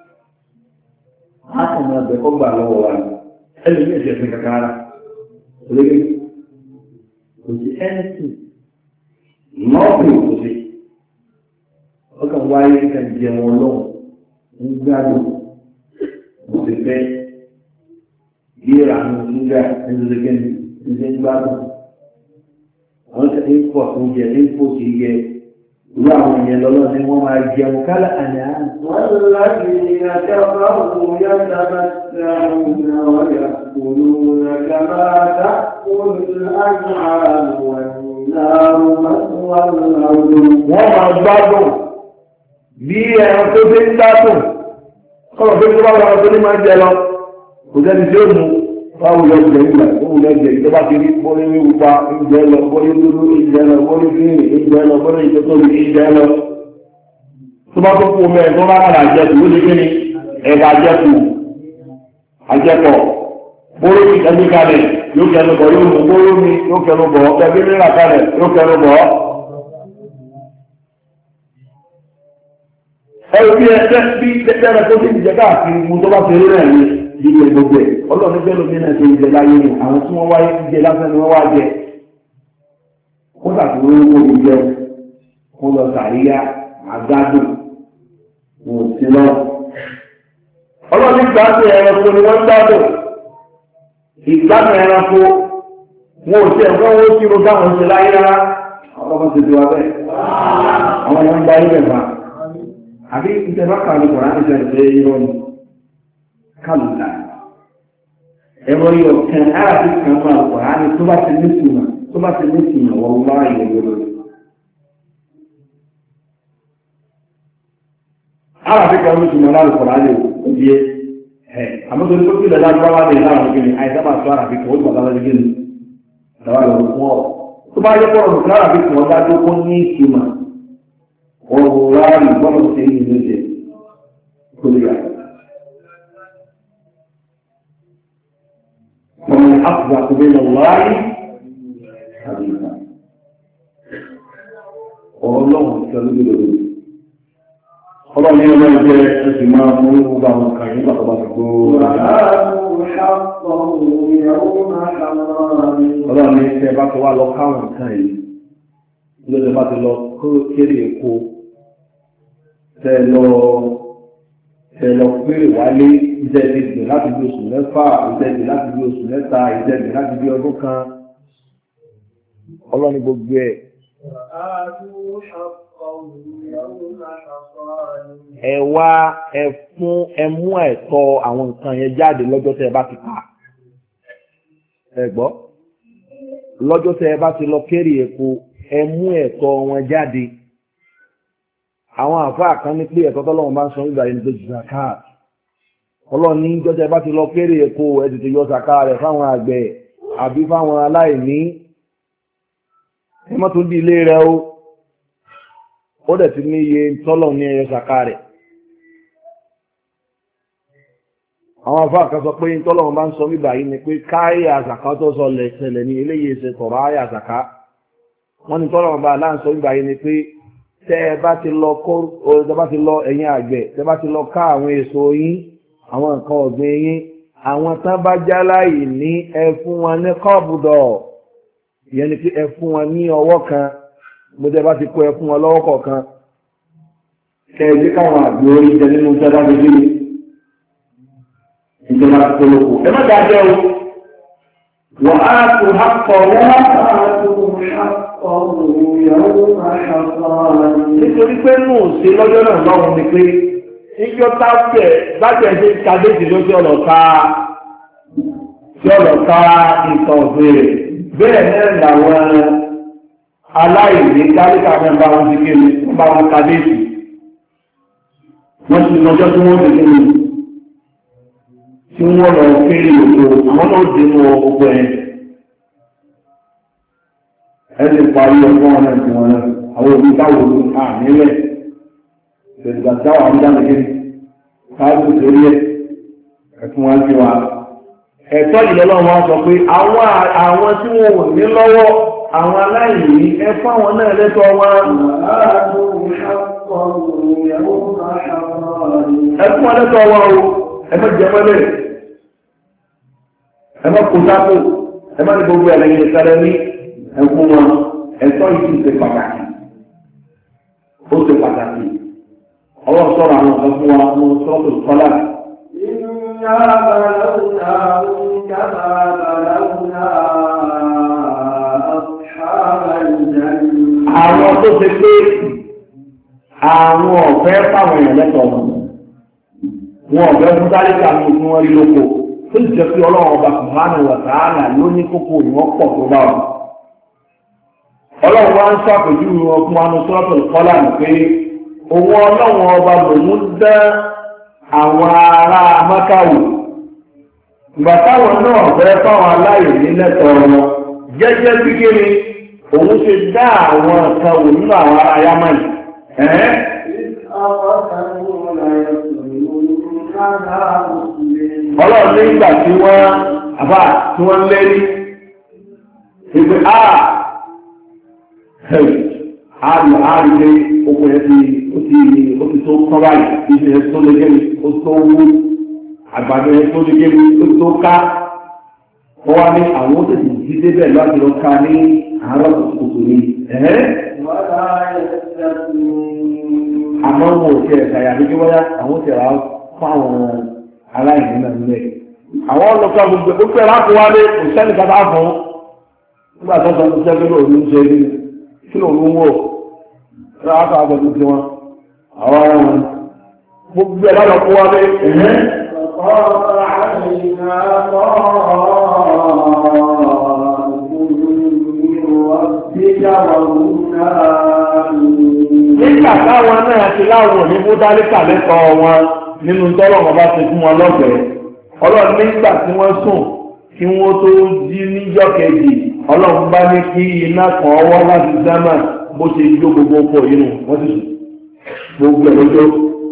ákùnrin ọbẹ̀ kọ́ gbà lọ́wọ́ wa ẹni ní ẹ̀sìn ẹ̀sìn kankan rárá lórí kò sí ẹ̀sìn lọ́ọ̀bù kò sí ọkàn wáyé ká jẹun ọlọ́run ń gbádùn mo ti fẹ́ yíra ní ṣúgà nítorí kẹ́ni ṣe ń gbádùn àwọn tẹ̀ ń pọ̀ tó jẹ ń pò sí yẹ irú àwọn èèyàn lọ́lọ́ ni wọ́n máa jẹun kálá àná. wọ́n láti ìrìnàjò òun yàtọ̀ mẹ́tẹ̀ẹ̀rún wọ́n yà kúrú nàgà máa dá kúrú àjàrà wọ́n náà wọ́n máa gbádùn bí ẹran tó dé ń gbádùn kọ́nà tó ń bá wọn tó ní máa jẹ lọ kò sẹ́ni tí ó mú báwo lọ jẹ ìgbà tó wù lẹ́jẹ̀ ìjọba ti rí bọ́lé wíwú pa ìjẹ lọ bọ́lé dúdú ìjẹ lọ bọ́lé fíìmù ìjẹ lọ bọ́lé ìjọtóbi ìjẹ lọ tó bá tó kú mẹ́rin tó bá kàrà àjẹkù ó lè kí ni ẹ̀ka àjẹkù àjẹpọ̀ bọ́lé ti kẹ́mí kalẹ̀ yóò kẹnu bọ̀ yóò mú bọ́lé mi yóò kẹnu bọ̀ kẹ́mí nílà kalẹ̀ yóò kẹnu bọ̀ ẹ̀rù bí ẹgbẹ́ bí tẹ́tẹ́rẹ tó ti jẹ káàkiri mú tó bá fi rí rẹ̀ ní ìgbẹ́ gbogbo ẹ̀ ọlọ́run bẹ́ẹ̀ lómi náà ṣe ìjẹ láyé ni àwọn tí wọ́n wáyé jẹ lásán ni wọ́n wá jẹ kó dàbí wọ́n kó mi jẹ kó lọ sàríyá àgádùn wọn ò sí lọ. ọlọ́run ìgbà pé ẹranko ni wọ́n gbádùn ìgbádùn ẹranko wọn ò sí ẹ̀fọ́ wọn ó kírun táwọn ṣe láyé rárá ọlọ́run ti di wa bẹ́ẹ̀ àwọn èèyàn ń gba ilẹ̀ fà àbí ìjọba kan ní kòrán ìjọ ìjọ irọ́ ni kálùlà ẹ̀rọ yọ kan áàbí kan máa kòrán ní tó bá ti ní ìtumọ̀ tó bá ti ní ìtumọ̀ wọ́n wá ìwé lórí. áàbí kan ní ìtumọ̀ láti kòrán lè yẹ àmọ́ tó ní kó kílẹ̀ lágbára lè láwọn ìgbìmí àìsábà tó àràbí kò ó gbà láwọn ìgbìmí dáwà lọ fún ọ tó bá yẹ kọ́rọ̀ nǹkan àràbí kò wọ́n dájú kó ní ìtumọ̀ ọ̀rọ̀ ráàlì bọ́lá tó ṣe é nínú ìjẹ kó lè yà. ọmọ àkùbà kò bẹ́ẹ̀ lọ wáyé àbí ìgbà ọ̀rọ̀ lọ́wọ́ ìṣẹ́lú lórí ọlọ́run ní ọmọ ẹgbẹ́ ẹ̀sìn máa mú gbogbo àwọn kan nígbà tó bá ti gbó ọlọ́run ní ṣe bá ti wá lọ káwọn nǹkan yìí lóde bá ti lọ kéré èkó tẹ lọ tẹ lọ péré wálé iṣẹ́ ìgbè láti bí oṣù mẹ́fà iṣẹ́ ìgbè láti bí oṣù mẹ́ta iṣẹ́ ìgbè láti bí ọdún kan ọlọ́run ní gbogbo ẹ̀ ẹ wá ẹ fún ẹ mú ẹ̀tọ́ àwọn nǹkan yẹn jáde lọ́jọ́ tẹ́ ẹ bá ti kà ẹ gbọ́ lọ́jọ́ tẹ́ ẹ bá ti lọ kéré èkó ẹ mú ẹ̀tọ́ wọn jáde àwọn àfáà kan ní pé ẹ̀tọ́ tọ́lọ́run bá ń sọ nígbà yẹn ní pé zakat ọlọ́run ní lọ́jọ́ tẹ́ ẹ bá ti lọ kéré èkó ẹ tètè yọ zakat rẹ̀ fáwọn àgbẹ̀ àbí fáwọn aláìní ẹ mọ́ tó di ilé rẹ o ó dẹ̀ ti ní iye tọ́lọ̀ ní ẹyọ ṣàká rẹ̀ àwọn afá kan sọ pé tọ́lọ̀ bá ń sọ nígbà yìí ni pé káyé àṣàká tó sọ lẹ̀ṣẹ̀lẹ̀ ní eléyìí ṣe tọ̀rọ̀ ayé àṣàká wọ́n ní tọ́lọ̀ bá aláǹsọ nígbà yìí ni pé tẹ́ ẹ bá ti lọ kó tẹ́ bá ti lọ ẹ̀yin àgbẹ̀ tẹ́ bá ti lọ ká àwọn èso yín àwọn nǹkan ọ̀gbìn yín àwọn tán bá jáláyì ní ẹ fún wọn ní kọ́ọ̀bùdọ̀ ìyẹn ni pé ẹ fún wọn ní ọwọ́ kan gbogbo ẹ bá ti kó ẹ fún wọn lọ́wọ́ kọ̀ọ̀kan kẹ́ẹ̀dé káwọn àgbò orí jẹ nínú ìjọba gbogbo ìjọba polówó ẹ má dájọ́ o wọ́n á tó hápọ̀ wọ́n á tó hápọ̀ nítorí pé nù sí lọ́jọ́ náà lọ́wọ́ ni pé ìjọ tábẹ̀ bájẹ̀ ṣe kàdéjì lójú ọ̀rọ̀ ká tí ọ̀rọ̀ ká nǹkan ọ̀gbìn rẹ̀ bẹ́ẹ̀ náà làwọn aláìní kálíkà mẹ́ta wọn ti kéde wọ́n bá wọn kàdéjì wọ́n ti lọ́jọ́ tí wọ́n ti kéde tí wọ́n lọ kéré òkú àwọn náà dé mọ́ ọgbọ́ ẹ̀ ẹni parí ọgbọ́n wọn náà ti wọn náà àwọn òbí táwọn olú àmìlẹ̀ ìgbà táwọn àmìjáde kéde káàdù torí ẹ̀ ẹ̀fún wọn ti wà ẹ̀tọ́ ìlọ́lọ́ wọn sọ pé àwọn àwọn tí wọn ò ní lọ́wọ́ àwọn aláìní ẹ fún àwọn náà lẹ́tọ́ wọn ẹ fún wọn lẹ́tọ́ wọn o ẹ má jẹ mọ́lẹ̀ ẹ má kó sápò ẹ má ní gbogbo ẹ̀lẹ́yìn ìsẹ́lẹ̀ ní ẹkún wọn ẹ̀tọ́ yìí ṣe pàtàkì ó ṣe pàtàkì ọwọ́ sọ̀rọ̀ àwọn ọ̀sán fún wa ní sọ́ọ̀tù kọ́lá. إنا بلوناهم كما بلونا أصحاب الجنة. àwọn tó ṣe pé àwọn ọ̀fẹ́ fáwọn èèyàn lẹ́tọ̀ọ́ wọn wọn ọ̀fẹ́ fún dáríkà ní ojú wọn rí lóko tó sì jẹ́ pé ọlọ́run ọba subhanahu wa ta'ala ló ní kókó ìwọ́n pọ̀ tó bá wọn. ọlọ́run wá ń ṣàpèjúwe wọn fún wa ní sọ́ọ̀tù kọ́lá ní pé òun ọlọ́run ọba lòun dá àwọn ará Mákàwò ìgbà táwọn náà fẹ́ fáwọn aláìní lẹ́tọ̀ọ́ wọn jẹ́jẹ́ bí kéde òun ṣe dá àwọn kan wò nínú àwọn ará Yámánì. ọlọ́run ní ìgbà tí wọ́n àbá tí wọ́n lérí ìpè á àlù àrùlé okùn ẹ̀ ti ó ti ó ti tó kán báyìí ìṣe ẹ̀ tó lé gẹ́mi ó tó wú àgbàdo ẹ̀ tó lé gẹ́mi ó tó ká wọ́n wá ní àwọn ó tètè jí débẹ̀ láti lọ ká ní àárọ̀ kòtò ní ẹ̀. àmọ́ wọn ò tiẹ̀ ṣàyà ní kí wọ́n yá àwọn tiẹ̀ wá fún àwọn aláìní náà nílẹ̀. àwọn ọlọ́pàá gbogbo gbogbo ẹ̀ láti wá lé kò sẹ́ni kátà fún nígbà tó sọ fún sẹ́ni lòun ń ṣe kí lòun ń wò ráàkà àgbẹ̀dù tí wọn àwọn ará wọn gbogbo ẹ̀ lọ́nà kó wá lé ẹ̀hẹ́ nígbà táwọn náà ti láwọn òní mú dálíkà lẹ́tọ̀ọ́ wọn nínú tọ́lọ̀ wọn bá ti fún wọn lọ́gbẹ̀ẹ́ ọlọ́run nígbà tí wọ́n sùn kí wọ́n tó jí níjọ́ kejì ọlọ́run bá ní kí iná kan ọwọ́ láti dámà bó ṣe jó gbogbo ọkọ̀ yìí nù wọ́n sì sùn gbogbo ẹ̀ lójó.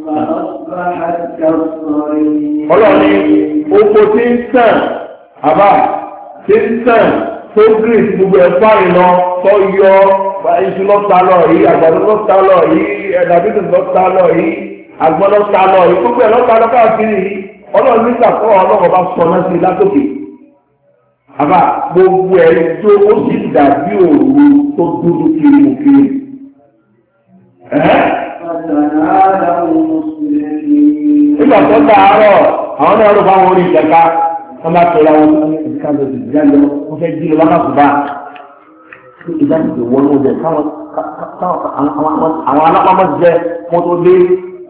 ọlọ́run ní oko tí ń tàn àbá tí ń tàn tó gírì gbogbo ẹ̀ fáyìn lọ tó yọ iṣu lọ́ta lọ yìí àgbàdo lọ́ta lọ yìí ẹ̀dàbídì lọ́ta lọ yìí àgbọn lọ́ta lọ yìí gbogbo ẹ̀ lọ́ta lọ káàkiri yìí ọlọ́run nígbà tó ọlọ́run bá sọ náà sí látòkè àbá gbogbo ẹ̀ tó ó sì dàbí òru tó dúdú kiri mú kiri. nígbà tó dàárọ̀ àwọn náà ló bá wọn rí ìjẹta wọn bá tẹ̀lé àwọn tó ní ìdíkà lọ sí ìdíjà lọ wọn fẹ́ jí lọ bá kàkú bá ìdájọ́ wọnú ọdẹ káwọn àwọn alápámọ́ ti jẹ́ wọ́n tó dé.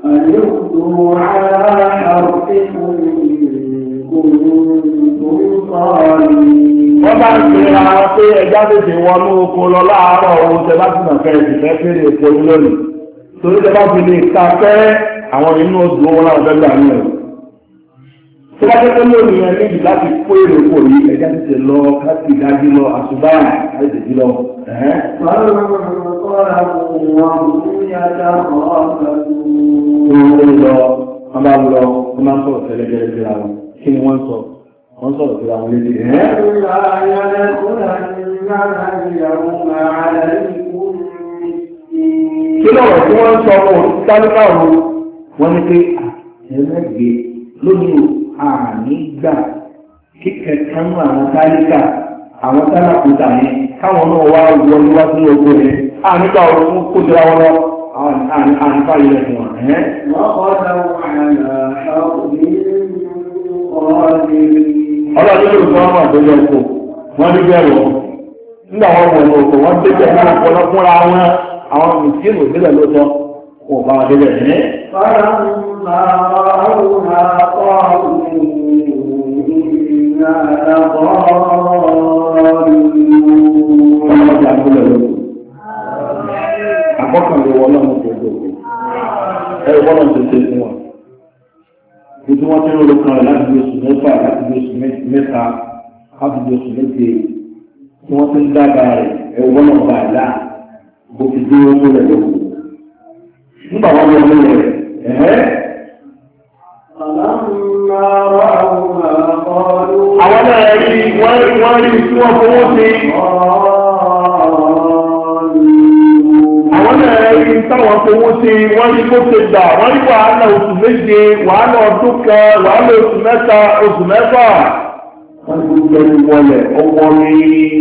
wọ́n bá ń pè ara wọn pé ẹja tètè wọnú oko lọ láàárọ̀ owó tẹ bá tún nàfẹ́ ìfẹ́ fèrè èpo lónìí torí tẹ bá fi lè ta fẹ́ àwọn inú oṣù wọn láwọn fẹ́ gbà ní ẹ̀. tó bá tẹ́tẹ́ lónìí yẹn níbi láti kó èrè oko yìí ẹja tètè lọ káàkiri ìdájí lọ àṣùbá àìsèjì lọ. wọ́n bá lọ wọ́n máa ń sọ̀rọ̀ tẹ́lẹ̀tẹ́lẹ̀ síra wọn kí ni wọ́n sọ wọ́n sọ̀rọ̀ síra wọn lédè ẹ́. kí lọ́rọ̀ tí wọ́n sọ fún tálíkà wo wọ́n ní pé ẹlẹ́gbẹ̀ẹ́ lónìí àní gbà kíkẹ́ kánú àwọn tálíkà àwọn tálákùtà yẹn káwọn náà wá wọ níwájú oko yẹn àníkà ọ̀rọ̀ fún kó jọra wọn lọ àníkà yẹn fún wọn. ọlọ́dún ló sọ wọn àtọ́jọ́ oko wọ́n ní bẹ́ẹ̀ lọ nígbà wọn wọ̀ ní oko wọ́n débẹ̀ ní ọpọlọ fúnra wọn àwọn mùsùlùmí ò débẹ̀ ló sọ wọn ò bá wọn débẹ̀ ní. Àkọ́kànlé wọn náà mú gbogbo ẹ̀rọ wọn náà ti ṣe fún wọn. Ojú wọn tí ó lọ kan rẹ̀ láti bí oṣù mẹ́fà láti bí oṣù mẹ́ta láti bí oṣù méje tí wọ́n ti ń dábàá rẹ̀ ẹ̀rọ wọn náà bá àlá bó ti dé owó rẹ̀ lóko. Nígbà wọn lọ lórí rẹ̀ ẹ̀hẹ́. Àwọn náà rí wọ́n rí wọ́n rí tí wọ́n fowó sí. Àwọn náà rí táwọn fowó sí wọ́n rí bó ṣe gbà wọ́n rí wàhálà oṣù méje wàhálà ọdún kan wàhálà oṣù mẹ́ta oṣù mẹ́fà. Wọ́n ti gbogbo ẹni wọlé ọwọ́ ní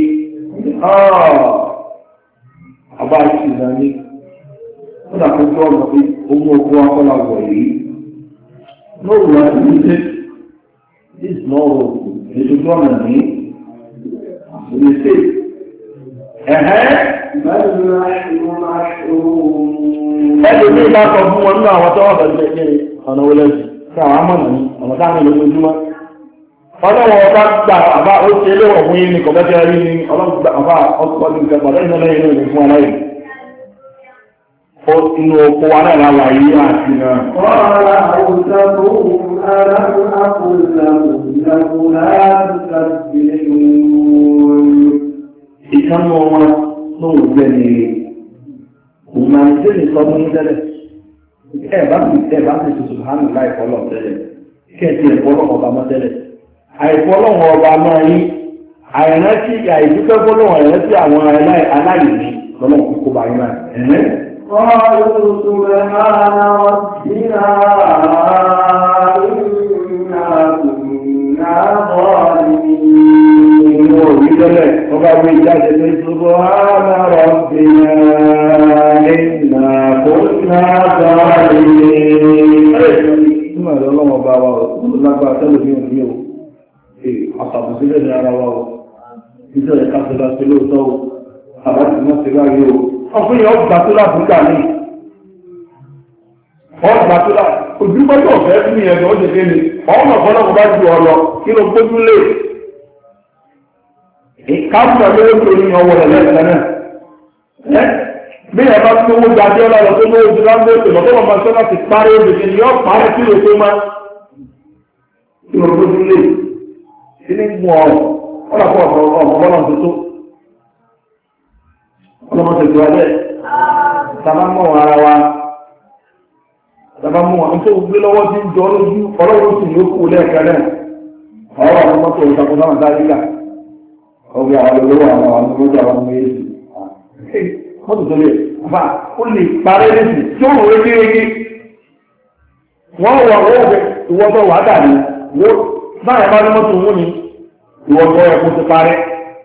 àbá ìṣìnà ní. Wọ́n dàpọ̀ tó ọ̀nà pé owó oko akọ́lá wọ̀ yìí. No, we are doing this. This is not this is not a me. We say, eh? Ẹlòmíì bá sọ fún wọn nínú àwọn tó wà pẹ̀lú ẹ̀kẹ́rẹ́ ọ̀nà wọlé sí àwọn amọ̀nà ní ọ̀nà táwọn èlò ojúmọ́. Ọlọ́wọ́ ọba gbà àbá ó ṣe léwọ̀ fún yín ní kọ̀mẹ́tẹ́ rí ní ọlọ́gbà àbá ọkọ̀ ní nǹkan pàdé ìnáwó ìlú ìlú fún aláì. Ó inú oko wa náà wà yí àti náà. Qala awsatuhum alam aqul lahum lawla tusabbihun. Ìkànnì wọn lóun gbẹ ní òun máa ń tẹ́lẹ̀ sọ fún tẹ́lẹ̀. Ẹ bá ti ẹ bá ti tutù hánù láì fọlọ́ tẹ́lẹ̀. Kẹ́ẹ̀tì ẹ̀fọ́ lọ́wọ́ ọba mọ́ tẹ́lẹ̀. Àìfọ́ lọ́wọ́ ọba máa yí. Àìrántí àìdúpẹ́ fọlọ́wọ́ àìrántí àwọn aláìní lọ́wọ́ kókó bá yín náà. قالوا سبحان ربنا إنا كنا ظالمين. وقال سبحان ربنا إنا كنا ظالمين. ثم الله بابا الله بابا تلوين اليوم. إيه أصحاب سيدنا على الله. إذا كان لا سلو تو أردت ما سلا يو. Ọ̀fún yẹn ọgbà tó láti gbà ní. Ọgbà tó láti, ojúbọ́jọ́ ọ̀fẹ́ fún ìyẹn tó ṣe kéde, ọmọ ọ̀pọ̀lọpọ̀ bá ju ọlọ, kí ló gbójú lé. Ìkáàpùtà lówó tó ní ọwọ́ rẹ̀ lẹ́sẹ̀ náà. Bí ẹ bá tó owó jáde ọlọ́rọ̀ tó lówó ju láńgbó ètò lọ́tọ́ ọmọ sọ láti parí obìnrin ni yóò parí kí ló tó máa. tí wọ́n gbójú lé sí ní mú ọ̀rọ̀ ọ̀rọ̀ pọ̀ ọ̀rọ̀ ọ̀rọ̀ tó tó ọlọ́mọ tètè wá bẹ́ẹ̀ tàbá mọ̀ ara wa tàbá mọ̀ àwọn tó gbé lọ́wọ́ tí ń jọ lójú ọlọ́wọ́ sì ló kú lẹ́ẹ̀kan náà ọ̀rọ̀ àwọn mọ́tò ìtakùn náà dáríkà ọgbẹ́ àwọn olówó àwọn àwọn olówó àwọn ọmọ èsì mọ́tò tó lè bá ó lè parẹ́ lẹ́sì tí ó rẹ̀ kéréké wọ́n wà wọ́n wẹ̀ ìwọ́tọ̀ wà dàbí báyìí bá ní mọ́tò wọn ni ìwọ́tọ̀ ẹ̀kọ́ ti parẹ́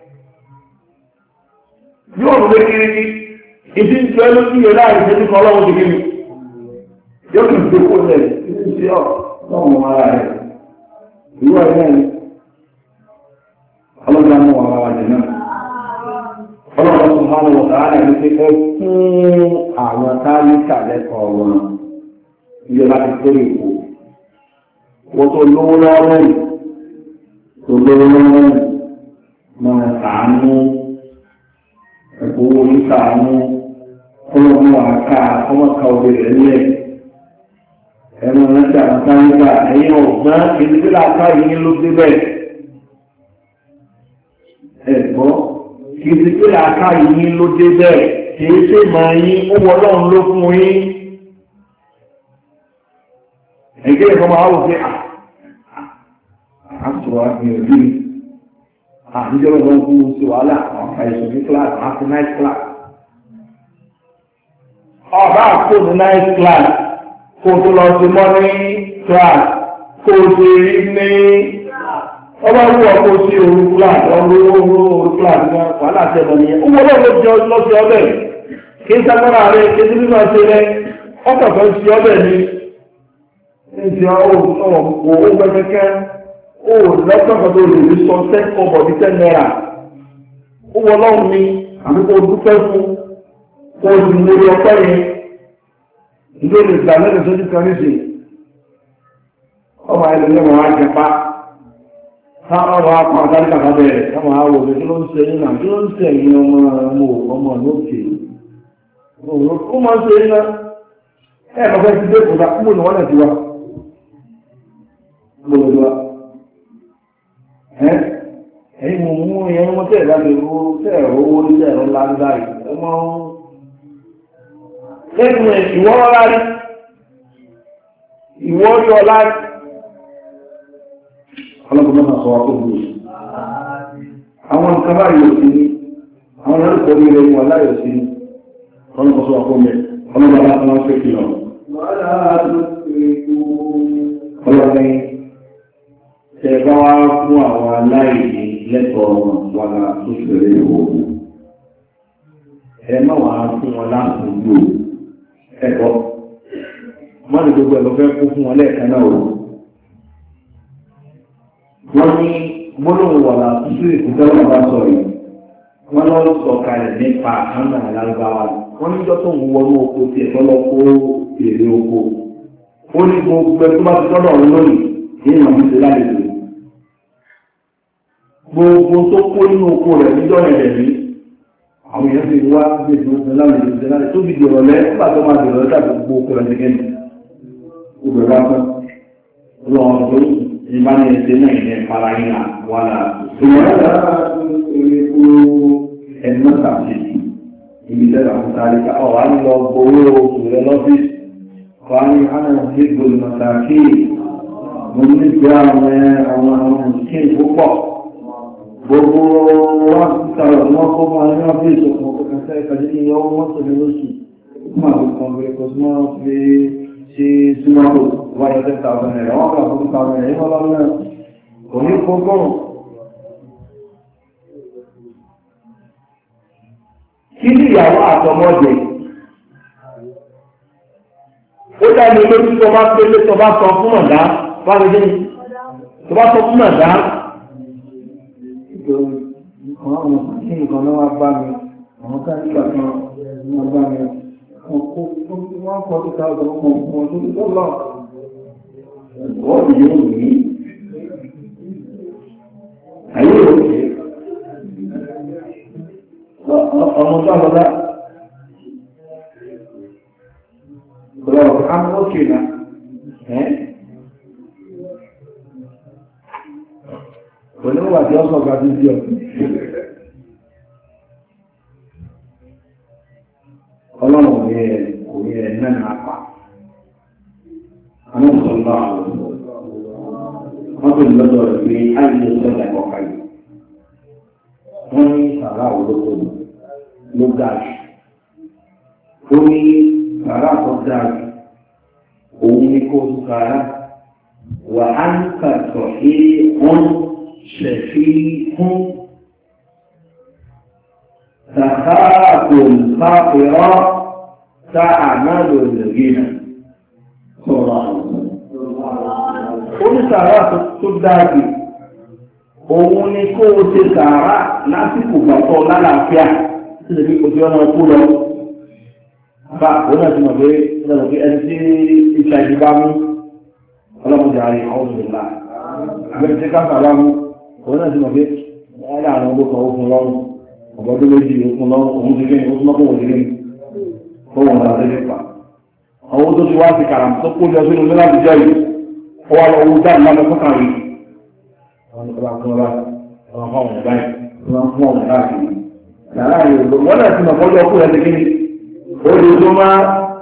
yóò rẹ̀ kéréké ìdí ń tẹ́ ló sí ẹ̀dá ìṣẹ́jú kan ọlọ́run ti kéde yóò kì í gbé kó lẹ̀ ìdí ń tẹ́ ọ̀ lọ́wọ́ ara rẹ̀ ìwọ́ ẹ̀ náà ọlọ́run á mú ara wa jẹ náà ọlọ́run subhanahu wa ta'ala ní pé ẹ fún àwọn táyíkà lẹ́kọ̀ọ́ wọn iye láti tó ìkó wọ́n tó lówó lọ́rùn tó lówó lọ́rùn máa sàánú ẹ̀kọ́ owó ní sàánú ọlọ́run wà ká ọmọkà òbí rẹ̀ lẹ̀ ẹ̀rọ rántí àwọn táyíkà ẹ̀yìn ọ̀gbọ́n ìdílé láta yìí ló dé bẹ́ẹ̀ ẹ̀gbọ́n ìdílé láta yìí ló dé bẹ́ẹ̀ kìí ṣe máa yín ó wọ ọlọ́run ló fún yín ẹ̀gẹ́ ìfọ́ máa wò pé àtúrọ̀ àgbìyànjú ni àníjọba ìwọ̀n kú sí wàhálà àwọn àìsàn ní class àti night class ọba àpò ní night class kó tó lọ sí morning class kó tó rí ní ọba wú ọkọ̀ sí òru class ọrọ̀ òru class ní wàhálà tẹ̀lọ ní ó wọ́n lọ́wọ́ jẹ́ lọ́sí ọbẹ̀ kí n sábọ́nà rẹ̀ kí n sí mímọ̀ sí rẹ̀ ọkọ̀ fẹ́ sí ọbẹ̀ ní ìjọ òun owó gbẹ́kẹ́kẹ́ ó lọ́sọ̀kọ̀ tó lè rí sọ tẹ́kọ̀ọ́ bọ̀ ní ten naira ó wọ́n lọ́wọ́ ní àbíkó dúpẹ́ fún kó o sì mórí ọpẹ́ yẹn ìlú lè gbà lẹ́nu tó ti kan níṣe ọmọ ẹlẹ́ni wọn á jẹpa ká ọ̀rọ̀ apá àtàrí kàkà bẹ̀rẹ̀ káwọn á wò pé kí ló ń ṣe yín náà kí ló ń ṣe yín ọmọ ọmọ ọmọ lókè ó máa ń ṣe yín náà ẹ̀ bàbá ti dé kódà kúmọ̀ ní wọ́n náà ti wá gbogbo wa ẹ ẹ̀yin mo mú ẹ̀yin mo tẹ̀ láti ro tẹ̀ owó ní tẹ̀ ńlá ńlá yìí ẹ mọ lẹ́nu ẹ̀ ìwọ́ ọlá rí ìwọ́ rí ọlá rí ọlọ́gbọ́n náà sọ wá tó gbòòrò àwọn nǹkan báyìí ò sí ní àwọn ẹ̀rọ ní ilẹ̀ ìwọ̀n láyò sí ní ọlọ́gbọ́n sọ wá tó mẹ́ ọlọ́gbọ́n náà wọ́n fẹ́ kìlọ̀ ọlọ́gbọ́n tẹ̀bá wá fún àwọn aláìní lẹ́tọ̀ọ́ wọn wà tó ṣẹlẹ̀ ìwòrò ẹ má wà fún wọn láàbùgbò ẹ̀kọ́ wọ́n ní gbogbo ẹ̀lọ́fẹ́ kó fún wọn lẹ́ẹ̀kan náà o wọ́n ní gbólóhùn wà látúntò ìkútẹ́wọ̀n bá sọ yìí wọ́n lọ sọ kalẹ̀ nípa àkànnà alárúbáwá wọ́n níjọ́ tó ń wọnú oko tí ẹ̀kọ́ lọ kó èrè oko ó ní gbogbo ẹ̀ tó bá ti tọ́lọ̀ ọ̀run lónìí ní ìmọ̀ ìṣẹ́ lálejò gbogbo tó kó nínú oko rẹ̀ níjọ́ ẹ̀rẹ̀ rí àwọn èèyàn ti wá sí ètò ìṣẹ́ lálejò ìṣẹ́ lálejò tó fi dèrò lẹ́ nígbà tó máa dèrò lẹ́tà gbogbo oko rẹ̀ nígbẹ́ni gbogbo ẹ̀ bá tán lọ́wọ́ tó ìbáni ẹ̀ṣẹ́ náà ìyẹn para yín à wà láà ẹ̀mọ́ tàbí ibi tẹ́lá fún sáré ká ọ̀ wá ní lọ gbowó oṣù rẹ̀ lọ́fíìsì wá ní hánà nígbò ìmọ̀tàkì mo ní pé àwọn àwọn àwọn ìṣe ìpúpọ̀ gbogbo wọn ti sọ̀rọ̀ tí wọ́n kó fún àwọn ẹ̀yọ́ bí ìṣòkùn ọ̀pọ̀ kẹsẹ̀ ìkàjú ní ọwọ́ mọ́tò ní lóṣù fún àwọn kan bẹ̀rẹ̀ kò sí wọ́n fi ṣe súnmọ́tò wáyé ten thousand naira wọ́n kà fún thousand naira ìwọ́n lọ́nà kò ní kókó kí ní ìyàwó àtọmọ́jẹ ó dáni lórí tó bá pélé tó bá sọ fún ọ̀dá wá lè dé tó bá sọ fún ọ̀dá àwọn kí nǹkan náà wá bá mi àwọn ká nígbà kan wọ́n bá mi wọ́n kó wọ́n kọ́ tó káàkiri ọmọ ọmọ tó tó lọ wọ́n yóò ní ayé òkè ọmọ tó àbọ̀dá ọ̀rọ̀ àmọ́kè náà ẹ́ pẹ̀lú wà tí ó sọ ga sí díọ̀. Ọlọ́run ní ẹ̀ kò ní ẹ̀ náà apá. Àwọn ìsọ̀lá wọ́n tó lọ́dọ̀ rẹ̀ pé àìyé sọ́jà kọ̀ọ̀kan yìí. Wọ́n ní sàrà olóko ló ga jù. Ó ní sàrà tó ga jù. Òun ní kó sàrà. Wà á ń kàtọ̀ sí wọn ṣẹ̀fí fún sàkáàtò ìfàfẹ́rọ́ sáàmàlò ìrìnà. Sọ̀rọ̀ àwọn onísàárà tó dáàbì òun ni kó o ṣe sàárà lásìkò gbàtọ̀ lálàáfíà tí lè fi ojú ọmọ kú lọ. Bá òun náà ti mọ̀ pé ẹni tí ìṣà ìdíbá mú ọlọ́mọdé àárín àwọn òṣèlú àbẹ̀rẹ̀ tí káfà bá mú òun náà ti mọ̀ pé ẹ̀rọ àwọn olókan okun lọ́rùn ọ̀gbọ́dún méjì okun lọ́rùn òun ti gbé oṣù mọ́kànlá òun ti gbé fọwọ́n ọ̀dà lẹ́yìn pa. Àwọn tó ti wá sí kàràm tó kó jọ sínú nílá ti jẹ́ yìí ó wá lọ owó dáàbò lánàá fọ́kàn rí. Àwọn ọba kan ọba ọba fún ọmọ báyìí ọba fún ọmọ káàkiri. Yàrá yìí ló wọ́n náà ti mọ̀ fọ́jọ́ kú ẹ̀ ti kí ni ó lè tó máa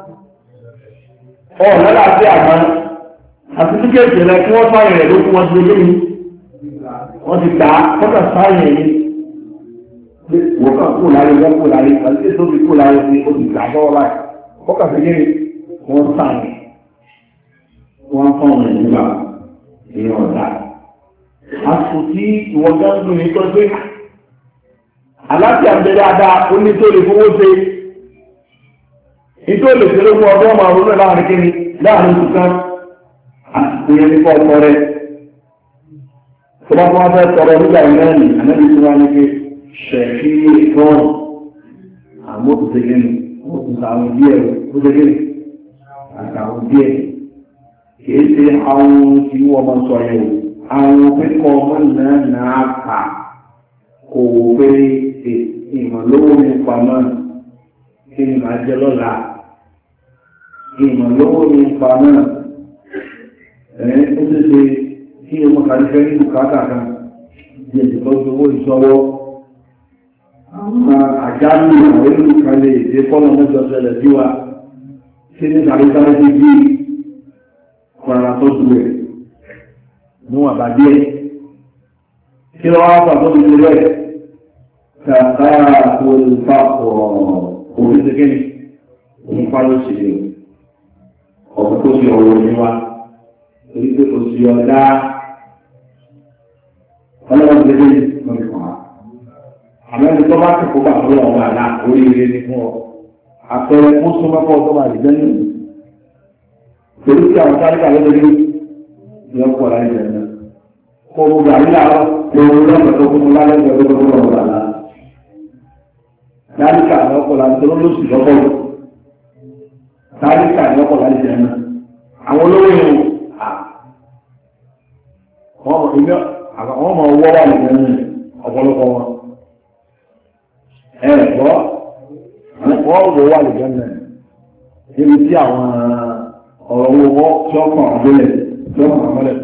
ọ̀ lálàáfíà máa àti tí kéèkì rẹ̀ kí wọ́n fáyẹ̀ rẹ̀ ló fún wọn ti lé ní wọ́n ti gbà kọ́kà fáyẹ̀ yìí wọ́n kàn kó láyé wọ́n kó láyé àti tí tó fi kó láyé sí ó ti gbà bọ́ọ̀ báyìí kọ́kà fi yé wọ́n sáyẹ̀ wọ́n fọ́n rẹ̀ nígbà èèyàn ọ̀dà. àsìkò tí ìwọ̀n gángù ní tó gbé aláṣẹ àbẹ̀rẹ̀ dáadáa ó ní tó lè fowó ṣe ní tó lè ṣe lógún ọdún ọmọ àwọn olóòlù láàrin kíni láàrin oṣù kan àtìkúyẹ nípa ọkọ rẹ̀ tó bá fún wa fẹ́ tọrọ nígbà ìrẹ́ni ànábi tí wọ́n ní pé ṣẹ̀fí ìfọ́n àmókùtẹ́gẹ́ni òkùnkà àwọn díẹ̀ òkùnkẹ́gẹ́ni àtàwọn díẹ̀ kìí ṣe àwọn tí wọ́n máa sọ yẹn àwọn pẹ́kọ̀ ọmọ náà náà kà kò pé ìmọ̀lówó nípa náà kí ni màá jẹ lọ́la ìmọ̀lówó nípa náà ẹ̀ ó ti ṣe kí ọmọ kàrí fẹ́ ní bùkátà kan di ìtọ́jú owó ìṣọwọ́ àwọn àjálù àwọn ìlú kan lè ṣe kọ́nà mẹ́jọ ṣẹlẹ̀ sí wa kí ní sàrí sáré ti bí kọ́ra tó ju rẹ̀ níwọ̀n àbádé kí lọ́wọ́ àpá tó ti ṣe rẹ̀ kàkà kò lè fa ọ̀rọ̀ òfin ṣe kéde òun pa ló ṣe ọ̀pọ̀ tó ṣe ọ̀rọ̀ ní wa torí pé kò sí ọ̀dá ọlọ́run ti dé lórí kan á. àmọ́ ẹni tó bá kẹ́kọ̀ọ́ bá fún ọmọ àná oríire ní fún ọ. àpẹẹrẹ kó súnmọ́ kọ́ tó bá lè jẹ́ nínú. torí pé àwọn sáríkà ló lórí ní ọkọ̀ láì jẹ́ náà. kó o gbà ní àwọn ohun lọ́pọ̀ tó kún un lálẹ́ ìgbà tó kún un lọ́wọ́ àná. sáríkà ní ọkọ̀ láì tó lóṣù lọ́pọ̀ lọ. sáríkà ní ọkọ̀ láì jẹ́ náà. àwọn olówó yẹn àwọn ọmọ ọwọ́ wà ní ẹni ọ̀pọ̀lọpọ̀ wọn ẹ̀ẹ̀kọ́ wọ́n wò wà ní ẹni níbi tí àwọn ọ̀rọ̀ owó tí ó kàn àgbélẹ̀ tí ó kàn mọ́lẹ̀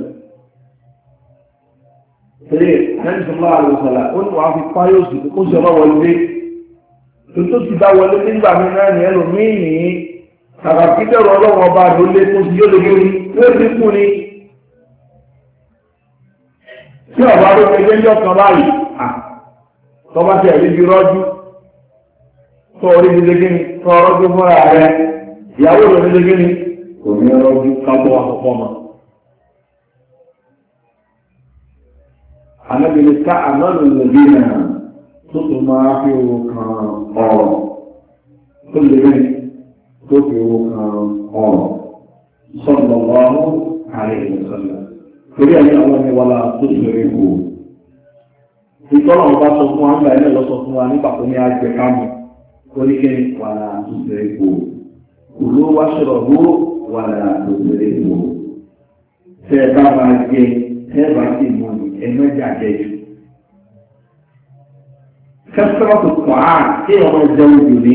pẹ̀lú ẹni tó máa lọ sọ̀lá ó ní wàá fi páyọ̀sì ó sì ọmọ wọlé tó tó ti bá wọlé nígbà mi náà ní ẹlòmíì ní kàkàkí bẹ̀rù ọlọ́wọ́ ọba ló lé tó ti yóò lè gbé ní yóò ti kú ni. Tí ọ̀bá ló fi lé yọ́ kan báyìí, tọ́bá tí ẹ̀rí bí rọ́jú, tó orí bí lé gíní, tó rọ́jú fúnra rẹ̀, ìyàwó rẹ̀ lé gíní, kò ní rọ́jú kábọ̀ àkọ́kọ́ mọ́. Ànábìlẹ̀ ká àmọ́lù lòdì náà tó tó máa fi owó kan ọ̀rọ̀, tó lè rí tó fi owó kan ọ̀rọ̀, sallallahu alaihi wasallam. Torí ẹni àwọn ẹni wà láà tó ṣeré kò. Ìtọ́nà ọba sọ fún wa nígbà ilẹ̀ lọ sọ fún wa nígbà tó ní àjẹ kámù. Ó ní kí ni wà láà tó ṣeré kò. Òló wá ṣọ̀rọ̀ bó wà láà tó ṣeré kò. Tẹ́ ẹ bá máa jẹ, tẹ́ ẹ bá sì mú ẹgbẹ́jà jẹ jù. Kẹ́sìtọ́rọ̀ tó kàn á kí ọmọ ẹ̀jẹ̀ òjò ní.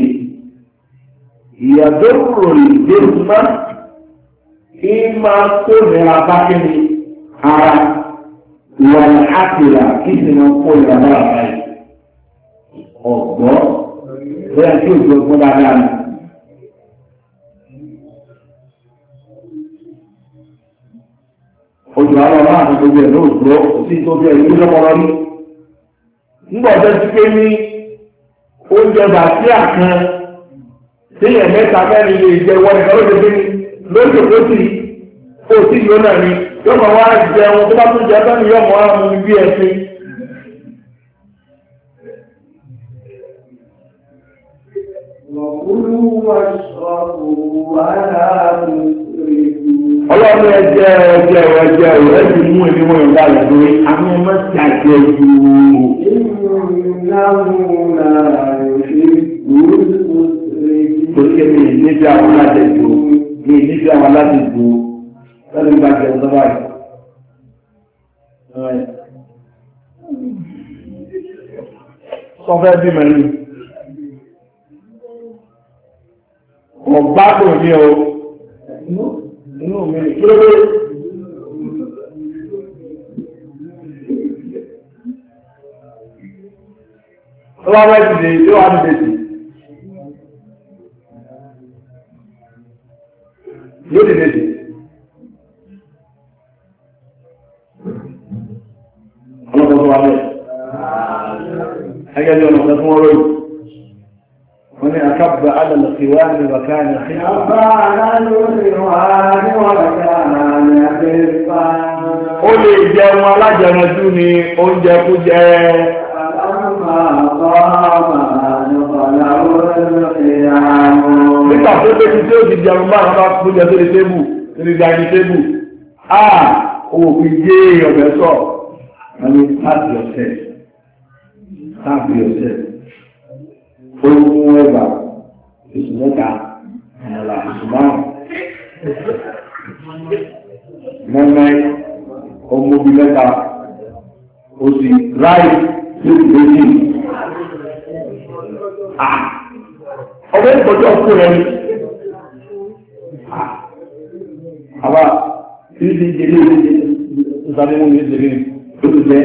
Ìyàdó ròyìn dé ìtumá kí máa kó nira bá kí ni. Ara ìwà àkìlà kí sì máa kó ìrànlọ́ àbáyé ọ̀gbọ́ bóyá kí òjò ọgbọ́n dáadáa ni. ojú àwọn ọmọ àti gbogbo ẹ̀ lóògbọ́ sí tó bí ẹ̀yìn lọ́pọ̀lọ́ ní. nígbà ọjọ́ ti pé ní oúnjẹ bàtíà kan téèyàn mẹ́ta mẹ́rin lè jẹ wọ́n nìkan lóde bí lóde tó sì ó sì yóò náà ni yóò máa wá jẹun tó bá tún jẹ bẹ́ẹ̀ ni yóò máa wá mú bí ẹṣin. Ọlọ́run ẹjẹ́ ẹjẹ́ ẹjẹ́ ẹ̀rọ ti mú ẹni wọ́n ìgbà rẹ̀ lórí àwọn ọmọ ti àjẹ́ jù torí ẹni níbi àwọn alájẹjù ní níbi àwọn alájẹjù lẹ́nu ìgbà jẹ́ ọ̀dọ́ báyìí. Sọfẹ́ bí mẹ́rin ọ̀gbádùn ní o inú mi ní kílódé ọlọ́wọ́ ẹ̀dìdè yóò wá dìde sí yóò dìde sí ọlọ́pọ̀ tó wá bẹ́ẹ̀ ẹgẹ́ bí ọ̀nà ọ̀sẹ̀ fún ọ̀rọ̀ yìí wọ́n ní àkábà alàlùkìwá ní bàkà ní àfíà ó lè jẹun alájẹranjú ni oúnjẹ kú jẹ nígbà tó lé tí ó ti jẹun bá bá kúnjẹ tó lè tébù ní ìdájí tébù àà owó fi gé ọ̀bẹ̀ sọ wọ́n ní láti ọ̀sẹ̀ láti ọ̀sẹ̀ olùkún ẹgbà oṣù mẹ́ta ẹ̀rọ oṣù márùn mẹ́mẹ́ ọmọbí mẹ́ta oṣù ráì lóṣù méjì ọgbẹ́ ìpọ̀jọ́ ọkú rẹ̀ ní àbá tí ó ti jẹ́lé ìsàlẹ̀mú ní ìṣẹ̀lẹ̀ lóṣù jẹ́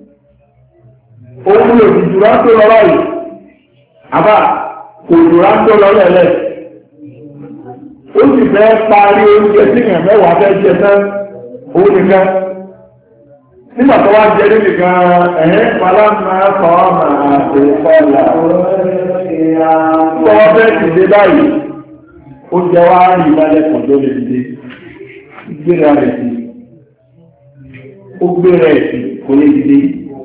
òun lè fi jùlọ tó lọ ráì àbá kò jùlọ tó lọ lẹ́lẹ̀ ó sì fẹ́ parí oúnjẹ sí ìyàn mẹ́wàá fẹ́ jẹ tán òun nìkan nígbà tó wá jẹ ní nìkan ẹ̀hẹ́ palámà kọ́ máa ṣe kọ́lá tọ́wọ́ fẹ́ dìde báyìí oúnjẹ wá rí ìbálẹ̀ kan tó lè dìde gbéra rẹ̀ sí ó gbéra ẹ̀ sí kò lè dìde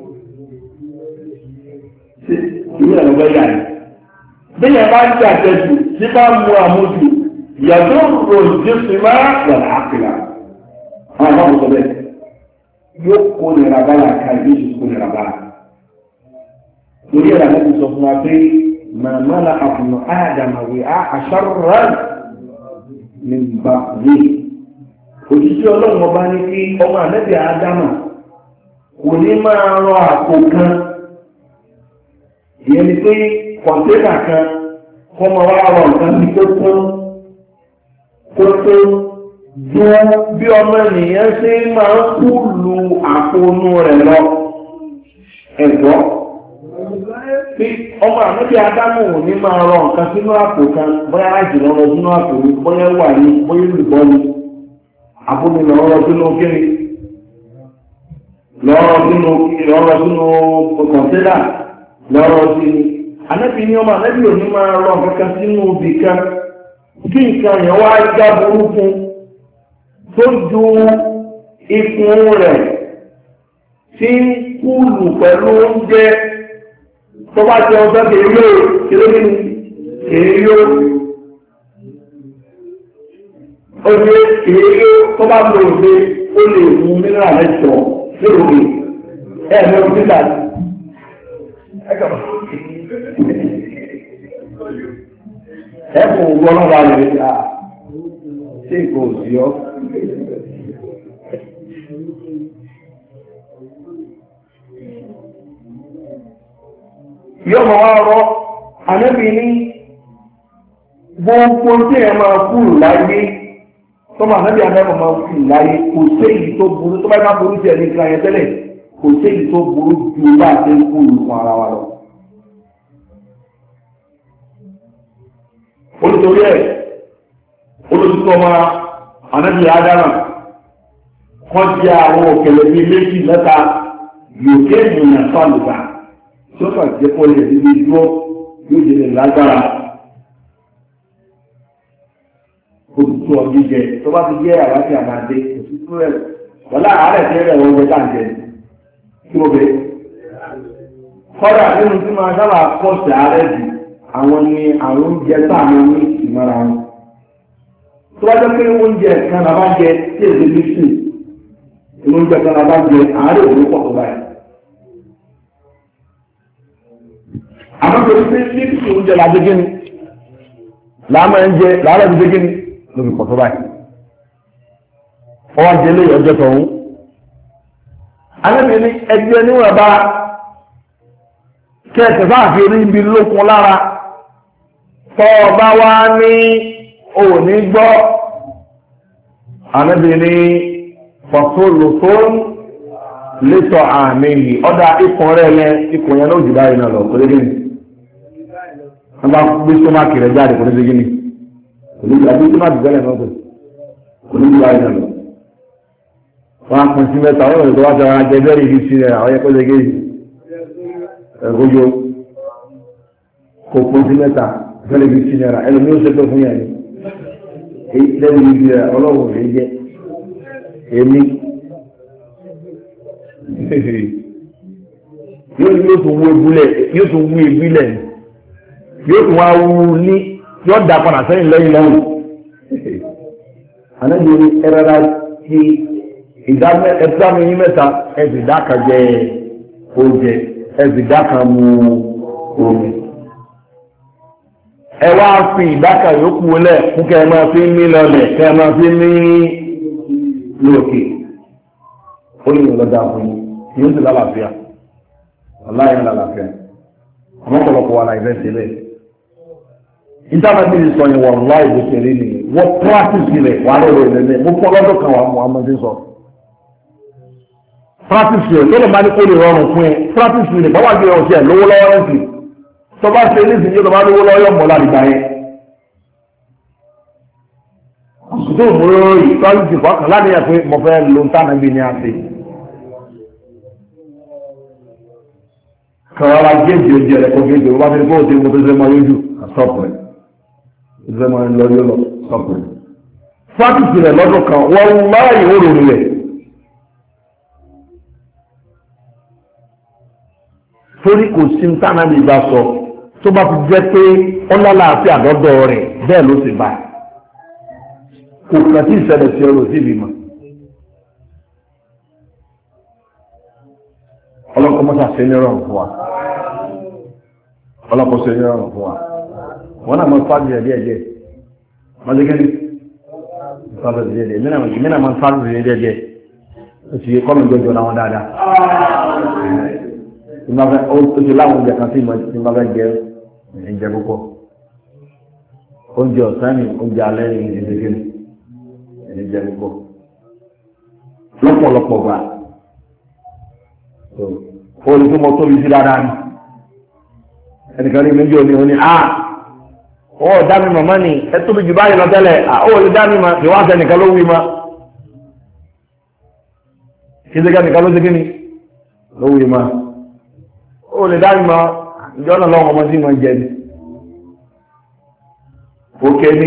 ìwé ẹ̀rọ bẹ́ yà ní bẹ́yẹ̀ bá ń jà tẹ́jù tí bá mú àmójù yàtọ̀ rò jésù máa wà láàpìlà àwọn àwọn ọ̀sọ̀ bẹ́ẹ̀ yóò kó nira bára ká yóò sì kó nira bára lórí ẹ̀rọ àti sọ fún wa pé màmá la àbùnà ádámàwé á àṣàrà ní bá yé òjijì ọlọ́run ọba ní kí ọmọ àlẹ́bí ádámà kò ní máa rọ àpò kan ìyẹn ni pé kọ̀ǹtẹ́nà kan kọ́ máa wá rọ nǹkan bí tó tán kó tó dún bí ọmọ ènìyàn ṣe máa ń kú lu àpò inú rẹ̀ lọ ẹ̀gbọ́. Bí ọmọ àmọ́bí Ádámù ò ní máa rọ nǹkan sínú àpò kan bóyá láti lọ́rọ̀ sínú àpò bóyá wà ní bóyá olùbọ́ ni àbúni lọ́rọ̀ sínú kiri lọ́rọ̀ sínú lọ́rọ̀ sínú kọ̀ǹtẹ́nà lọ́rọ̀ sí ni. Ànábì ní ọmọ ànábì ò ní máa rọ kankan sínú ibì kan kí nǹkan yẹn wá já burúkú tó ju ikùn rẹ̀ tí kúlù pẹ̀lú oúnjẹ tó bá jẹ ọjọ́ kèrè kèrè kèrè oye kèrè tó bá lò òde ó lè mú mìíràn lẹ́tọ̀ lóòrè ẹ̀mẹ́ òdílà ẹ̀kùn ògbọ́n náà wà lè rí à ṣé ìkò sí ọ́ yóò máa wá rọ ànábì ní gbogbo tí ẹ máa kúrò láyé tó máa ànábì ànábì máa kúrò láyé kò sí èyí tó burú tó bá má burú jẹ ní ìgbà yẹn tẹ́lẹ̀ kò sí èyí tó burú ju bá a ṣe ń kú ìlú fún ara wa lọ. olùtorí ẹ̀ olùtútù ọmọ anábì ádámà wọ́n jẹ́ àwọn òkèlè bíi méjì mẹ́ta yòókè ènìyàn sọ̀lùbà tí ó kàn jẹ́ kó lè rí dúró yóò jẹ́ lè lágbára. olùtútù ọdún jẹ tó bá ti jẹ́ àwáṣẹ àmàdé òtútù rẹ̀ wọ́n láàárẹ̀ tí ẹ̀rẹ̀ wọ́n jẹ́ káàjẹ́ kí wọ́n bẹ̀rẹ̀. kọ́dà nínú tí máa sábà pọ̀ sí àárẹ̀ jù àwọn ni àwọn oúnjẹ táàmù ní ìmọ̀ra wọn. tó bá jẹ́ pé oúnjẹ kan náà bá jẹ tí èdè ní sùn oúnjẹ kan náà bá jẹ àárẹ̀ òun pọ̀ tó báyìí. àmọ́ tó ti ní kí oúnjẹ làdé gíní làámọ̀ ń jẹ làárẹ̀ ti dé gíní lórí pọ̀ tó báyìí. ọwọ́ jẹ lé ọjọ́ tọ̀hún. alẹ́ mi ní ẹgbẹ́ níwọ̀n bá kẹ́ẹ̀kẹ́ sáà fi rí ibi lókun lára tọ́ ọba wá ní òní gbọ́ ànábì ní fọ́sọ́lùfọ́n létọ̀ àmì yìí ọ̀dà ikùn rẹ̀ yẹn ikùn yẹn ló jù báyìí náà lọ kò lé gíní wọ́n bá gbé sọ́máàkì rẹ̀ jáde kò lé gíní kò lé gbé sọ́máàkì bẹ́lẹ̀ náà kò lé jù báyìí náà lọ wọ́n á pín sí mẹ́ta wọ́n lè tó wá jọ ara jẹ bẹ́ẹ̀rẹ̀ ibi sí rẹ̀ àwọn ẹ̀kọ́ lé gíní ẹ̀kọ́jọ́ kò pín sí mẹ́ta fẹ́lẹ̀ bí sí náírà ẹlòmí ó ṣẹ́gbẹ́ fún yẹn ni lẹ́nu ibi rẹ̀ ọlọ́run rẹ̀ jẹ́ èmi yóò tún wú ebúlẹ̀ yóò tún wú ebílẹ̀ yóò tún wá wú ní yóò dà padà sẹ́yìn lẹ́yìn lọ́rùn ànábi ní ẹ̀rọ̀ra ti ẹ̀dá mi ní mẹ́ta ẹ̀sì dáka jẹ oúnjẹ ẹ̀sì dáka mu omi. ẹ wá fi ìdáka yòókù lẹ̀ fún kẹ́ ẹ máa fi mí lọlẹ̀ kẹ́ ẹ máa fi mí lókè ó ní ìlọ́dà fún yín yóò sì lálàáfíà aláìní lálàáfíà àmọ́ ọ̀pọ̀lọpọ̀ wà láì fẹ́ sílẹ̀ ìtànàbí sọ yẹn wọ́n láì bó ṣe rí nìyí wọ́n pírátìsì rẹ̀ wà lórí ìrẹ̀lẹ̀ mo fọ́ lọ́dún kan wà mú amọ̀dé sọ pírátìsì rẹ̀ tó lè má ní kó lè rọrùn fún ẹ pírátìsì rẹ̀ báwa gbé ọ̀sẹ̀ lówó lọ́wọ́ rẹ̀ sí tó bá ṣe ní ìsìnkú tó bá lówó lọ́yọ̀ mọ́ láti gbà yẹn. àsùtò òmùrò ìtọ́jú fọkàn láníyàn pé mo fẹ́ lo ntànàbí ní àṣẹ. kàrọ̀lá géèjì oúnjẹ rẹ̀ kó géèjì ó bá fi kó o ti mo tó ṣe mọ lójú àtọ́pù rẹ̀ ó ṣe mọ lọ yóò lọ sọ́pù rẹ̀. fáàtìsì rẹ̀ lọ́dún kan wọ́n láàyè ó rò rẹ̀. torí kò sí ntànàbí bá sọ tó bá fi jẹ́ pé ọlọ́láàfin àdọ́dọ̀ rẹ̀ bẹ́ẹ̀ ló sì bá kò kàn tí ìṣẹ̀lẹ̀ sí ọ̀rọ̀ sí ìbímọ. ọlọ́kọ̀ mọ́sá ṣe ní ọ̀rọ̀ fún wa ọlọ́kọ̀ ṣe ní ọ̀rọ̀ fún wa wọ́n náà mọ́ fáàbì ẹ̀ díẹ̀ díẹ̀ wọ́n ti kẹ́ni fáàbì ẹ̀ díẹ̀ díẹ̀ mí náà mọ́ fáàbì ẹ̀ díẹ̀ díẹ̀ ó ti kọ́ mi jọjọ náà wọn dáadáa ó ti láwọn oúnjẹ kan sí ìmọ̀ bá jẹ ẹ̀jẹ̀ púpọ̀ oúnjẹ ọ̀sán ni oúnjẹ alẹ́ ni ìdíjẹ́gẹ́ ẹ̀jẹ̀ púpọ̀ lọ́pọ̀lọpọ̀ gbà ó ní kí mo tóbi sí dáadáa ni ẹnìkan ní méjì òní òní à ó dá mi màmá ni ẹ tóbi jù báyìí lọ tẹ́lẹ̀ à ó lè dá mi mà ìwádìí ẹnìkan ló wí ma kí ṣe ká nìkan ló ṣe kí ni ló wí ma ó lè dárí ma ìjọ náà lọ́wọ́ ọmọ sí ma jẹ ní òkè ní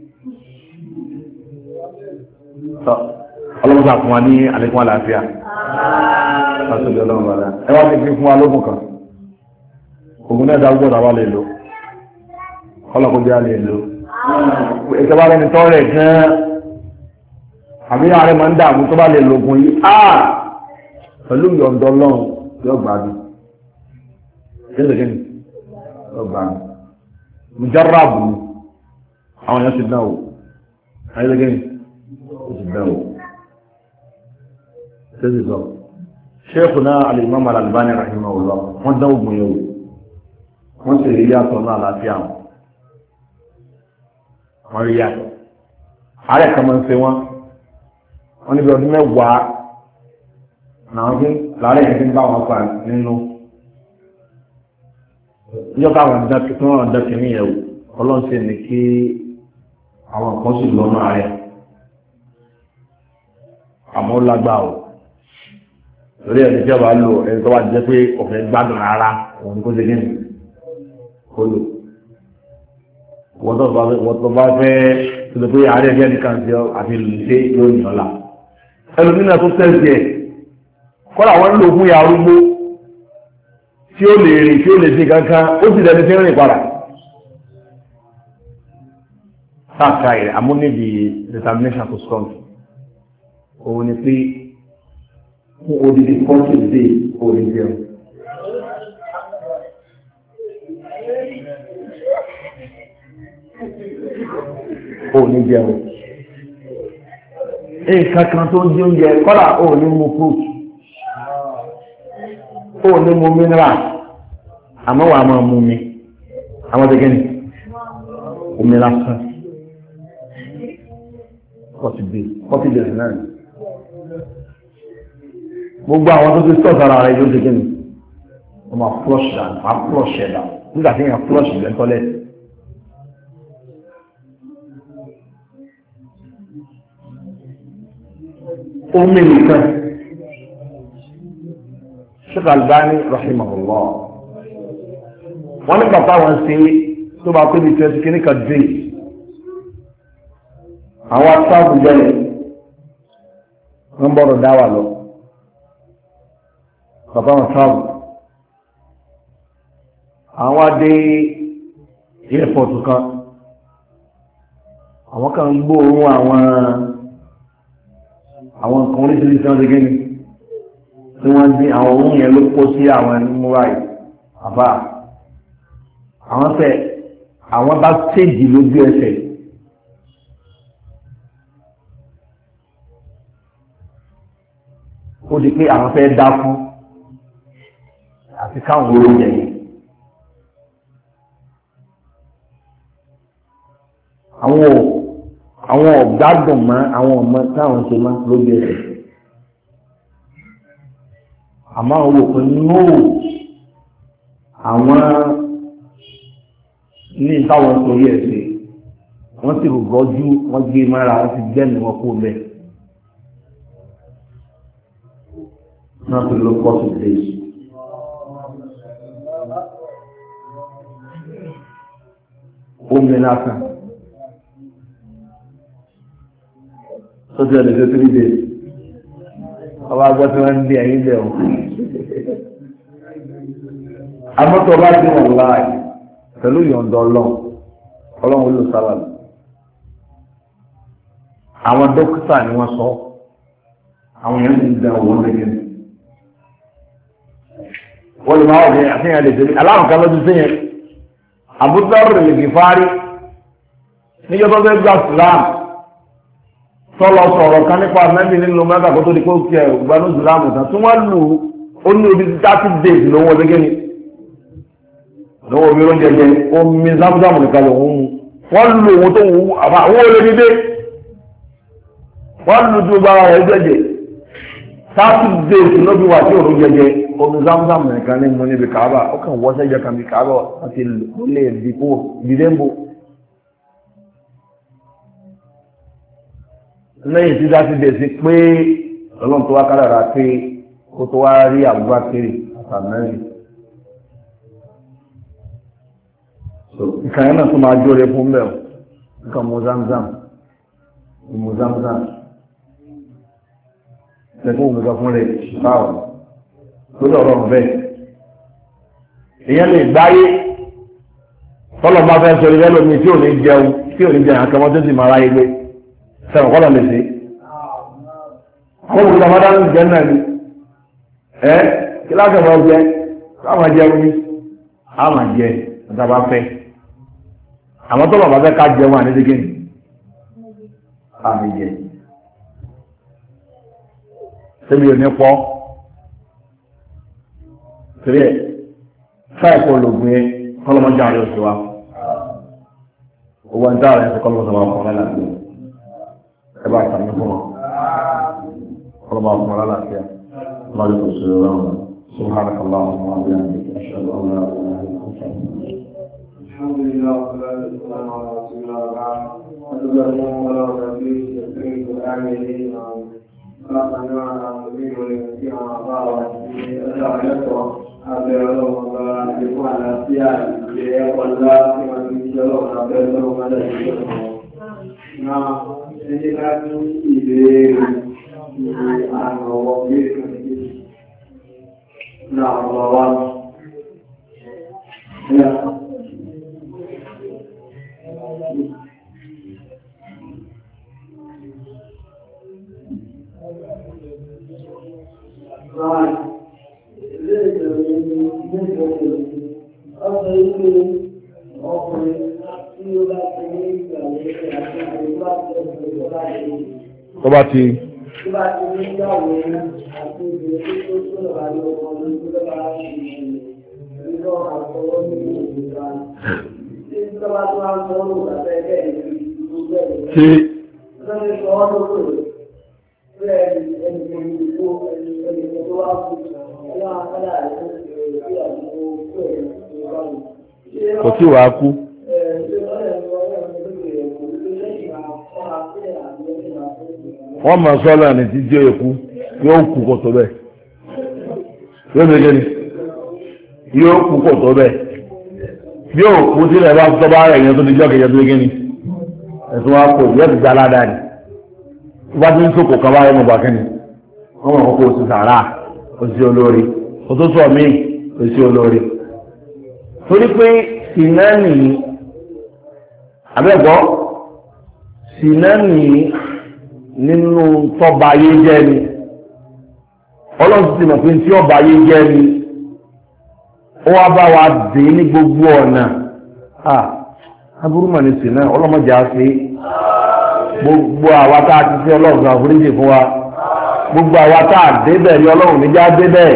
ọlọ́mọsá fún wa ní àlékún àlàáfíà lásìkò ọlọ́run bàdá ẹ wá ní fi fún wa lókun kan ògùn náà dá gbọ́dọ̀ wà lè lò ọlọ́kùnrin á lè lò ẹ̀kẹ́ bá lẹ́ni tọ́ rẹ̀ gan àbí ààrẹ máa ń dààmú tó bá lè lògùn yìí áà pẹ̀lú ìyọ̀ǹdọ́ ọlọ́run yóò gbádùn gẹ́gẹ́ ọgbà mùjáràbù àwọn èèyàn ti dánwò ayélujára ti dánwò tẹ́sí sọ ṣéèkù náà al-Imam al-Albani rahimahullah wọ́n dánwò gbìyànjú wọ́n sì rí yàtọ̀ náà láfíà wọn wọ́n rí yàtọ̀ ààrẹ kan máa ń ṣe wọ́n wọ́n níbi ọdún mẹ́wàá àwọn tí láàárẹ̀ yẹn ti ń bá wọn fà nínú níjọ́ káwọn dákì tí wọ́n dákì ní ẹ̀wò ọlọ́run sì ní kí àwọn kan sì lọ́nà ààrẹ àmọ́ ó lágbá o torí ẹni tí ọba lò ẹni tó bá jẹ́ pé ọ̀fẹ́ gbádùn rárá òun ni kó ṣe kíni kó lò wọ́n tó bá fẹ́ tó lè pé ààrẹ bí ẹnìkan ti àti lùdé yóò yàn ọ́ la ẹlòmínà tó tẹ̀sí ẹ̀ kọ́lá wọn lò fún ìyá arúgbó tí ó lè rìn tí ó lè ṣe kankan ó sì dẹni tí ń rìn padà sáàkà ẹ̀ amúnibí determination to strong òun ni pé fún odidi forty days òní jẹun òní jẹun nǹkan kan tó ń jẹ oúnjẹ kọ́lá òní mu fruit òní mu mineral àmọ́ wàá máa mú mi àwọn tó gẹ́ni omi lásán forty days forty days náà gbogbo àwọn tó ti sọ sára rẹ yóò ṣe kíni wọ́n máa flush down máa flush ẹ̀ down nígbà tí yẹn flush ìgbẹ́ tọ́lẹ̀tì. omi nìkan Sheikh Albani rahimahullah wọ́n ní bàbá wọn ṣe tó bá pé ní twenty kìíní kan dé àwọn asáàbù jẹ́lẹ̀ wọ́n bọ̀rọ̀ dá wà lọ bàbá wọn sáàbù àwọn adé airport kan àwọn kan gbóòórùn àwọn àwọn nǹkan oríṣiríṣi wọn ṣe gẹ́ni tí wọ́n dín àwọn ohun yẹn ló kó sí àwọn ẹni múra yìí àbá àwọn fẹ́ àwọn bá séèjì lójú ẹsẹ̀ ó di pé àwọn fẹ́ dákú àti káwọn olóyè yìí àwọn ò àwọn ọ̀gbádùn mọ́ àwọn ọmọ táwọn ṣe máa lójú ẹsẹ̀ àmọ́ àwọn òpin nóò àwọn ní táwọn torí ẹ̀ ṣe wọ́n sì rògbọ́jú wọ́n gbé mára wọ́n ti gbẹ́nu wọn kó bẹ́ẹ̀ náà fi ló pọ̀ sí léṣe. omi lásán tó ti ẹ̀lẹ́sẹ̀ three days ọba gbọ́ tí wọ́n ń di ẹ̀yìn bẹ̀ wọ́n. amọ́tò bá ti wọ̀n láàyè pẹ̀lú ìyọ̀ǹda ọlọ́run ọlọ́run ló sábà lọ. àwọn dókítà ni wọ́n sọ àwọn èèyàn ti ń dán owó lẹ́yìn. wọ́n lè máa wọ̀ ní àfihàn lè tẹ̀lé aláwọ̀ kan lọ́dún sẹ́yìn àbúdárò lè Gìfárí níjọ́ tó fẹ́ gba Islam tọ́lọ sọ̀rọ̀ kan nípa mẹ́bí nínú mẹ́ta kó tó di kó kí ẹ̀ gbanú Islam tán tí wọ́n lù ó ní odi thirty days lówó ọdẹ́gẹ́ ni lówó omi oúnjẹ jẹ omi zamzam nìkan lòun mú wọ́n lù òun tó wù àbá owó olè dídé wọ́n lù tó gbára rẹ̀ jẹ́jẹ́ thirty days ló fi wà sí òun jẹjẹ omi zamzam nìkan ní mú níbi Kaaba ó kàn wọ́ sẹ́jọ kan bí Kaaba àti lè dìpọ̀ dìdẹ́mbò. lẹ́yìn tí dá sí dé sí pé ọlọ́run tó wá kádàrá pé kó tó wá rí àbúrákiri àtàmẹ́rin nǹkan yẹn náà tó máa jóore fún bẹ́ẹ̀ nǹkan mu zamzam mu zamzam ṣẹ́kọ̀ òun nǹkan fún rẹ̀ báwọn lórí ọ̀rọ̀ bẹ́ẹ̀ èèyàn lè gbáyé tọ́lọ̀ bá fẹ́ sọ ilé lómi tí ò ní jẹun tí ò ní jẹun àkàmọ́ tó sì máa ráyé gbé sẹ́wọ̀n kọ́lọ̀ lè ṣe àwọn òkúta mọ́dá ń jẹ́ náà ni ẹ́ kí lákẹ̀mọ́ jẹ káwọn jẹ omi àmà jẹ ìtàbá fẹ́ àwọn tó bàbá fẹ́ ká jẹun ànídígé ni àmì jẹ tẹ́bi ò ní pọ́ torí ẹ̀ fáìpọ̀ lògùn yẹn kọ́lọ́mọ́jà rẹ̀ òṣù wa owó ń dá rẹ̀ kọ́lọ́mọ́sọ̀ wa kọ́ lálàgbé ẹ bá tàbí fún wọn ọlọ́mọ ọkùnrin aláàfíà الله يسلمك. سبحانك اللهم وبحمدك أشهد أن لا إله إلا أنت. الحمد لله والصلاة والسلام على رسول الله وبعد. أشهد أن لا إله إلا الله الكريم العالمين ربنا على نبينا ونبينا وعلى آله Abẹ́ ọlọ́run ọba àdékún àlàáfíà ìgbé ọlá tí wọ́n ti ṣe ọlọ́run abẹ́ ọlọ́run ọba lẹ́yìn ọ̀rọ̀. Náà ẹni ká ní ìbéèrè ìwé àrọ̀wọ̀ bí èkó ní náà ọ̀rọ̀ wa. Right. Tó bá ti kò tí wàá kú. Wọ́n mọ̀ sọ́lá ní tí jẹ́ èkú yóò kú kò tó bẹ́ẹ̀. Yóò ní gẹ́ni yóò kú kò tó bẹ́ẹ̀. Yóò kú tí ilẹ̀ bá tọ́ bá rẹ̀ yẹn tó ti jọ́ kẹ̀yẹ́ tó gẹ́ni. Ẹ̀sùn wa kò yẹ́ ti gba aládàá ni. Tó bá ti ń sòkò kan bá rẹ̀ mọ̀ bá kẹ́ni. Wọ́n mọ̀ kókó oṣù sàrà oṣù olórí. Òtútù ọ̀mí oṣù olórí. Torí pé sinani abẹ́gbọ́ sinani nínú tọ́ba ayé jẹ́ ni ọlọ́run ti mọ̀ pé tí ọba ayé jẹ́ ni ó wá bá wa dé ní gbogbo ọ̀nà aburú mà ní sinna ọlọ́mọdé á ṣe gbogbo àwa tá a ti ṣe ọlọ́run kan àforíjì fún wa gbogbo àwa tá a dé bẹ́ẹ̀ ni ọlọ́run níjà dé bẹ́ẹ̀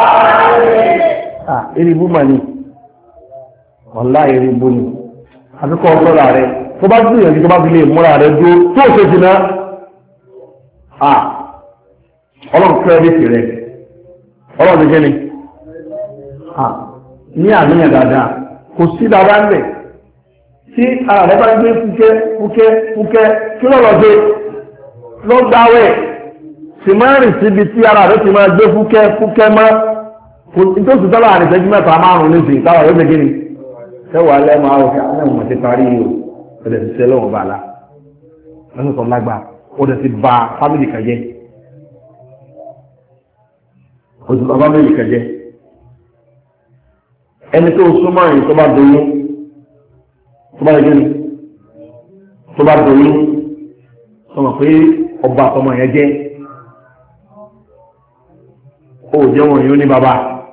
eré ibú mà ní ọ̀la èrè bó ni àfikọ́ ọ̀sọ́ra rẹ̀ tó bá tún ìyànjú tó bá fi lè múra rẹ̀ dúró tó ṣe sí náà à ọlọ́run kírẹ́dìtì rẹ̀ ọlọ́run jẹ́ ni à ní àníyàn dáadáa kò sí dáadáa ń bẹ̀ tí ara rẹ̀ bá ń gbé fúkẹ́ fúkẹ́ fúkẹ́ kí lọ́lọ́ dé ló gbáwẹ̀ sì máa rìn síbi tí ara rẹ̀ ti máa gbé fúkẹ́ fúkẹ́ mọ́ kò nítòsí tọ́lá àrìsẹ́jú mẹ́ta márùn-ún nísìnyí táwọn yóò gbé ni ẹwà lẹ́mọ àwọn ọ̀kẹ́ àwọn ọmọ ti parí o ọ̀dẹ̀ ti sẹ́lẹ̀ wọn bá la lọ́sọ̀ tó lágbà ọ̀dẹ̀ ti ba fámìlì kan jẹ́ ọ̀dẹ̀ bá fámìlì kan jẹ́ ẹni tó súnmọ́ yìí tó bá doyún tó bá yẹ tó bá doyún sọmọ pé ọba àtọmọ yẹn jẹ́ ó jẹ́ wọn yóò ní bàbá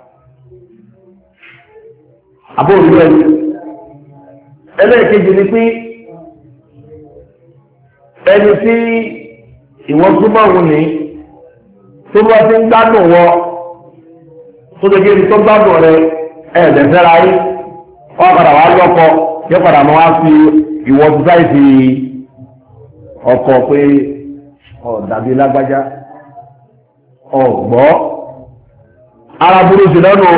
àbóòrò rẹ̀ ẹlẹ́ẹ̀kejì ni pé ẹni tí ìwọ́n túnmọ̀ òun ní tó bá ti ń gbádùn wọ tó tó gẹ́gẹ́ tó gbádùn rẹ ẹ̀ẹ̀dẹ̀ fẹ́ra yí wọ́n padà wá lọ́kọ yóò padà mọ́ wá fi ìwọ́n tó sáìsì ọkọ pé ọ̀dàbí lágbájá ọ̀gbọ́ ara burú sí lọ́nà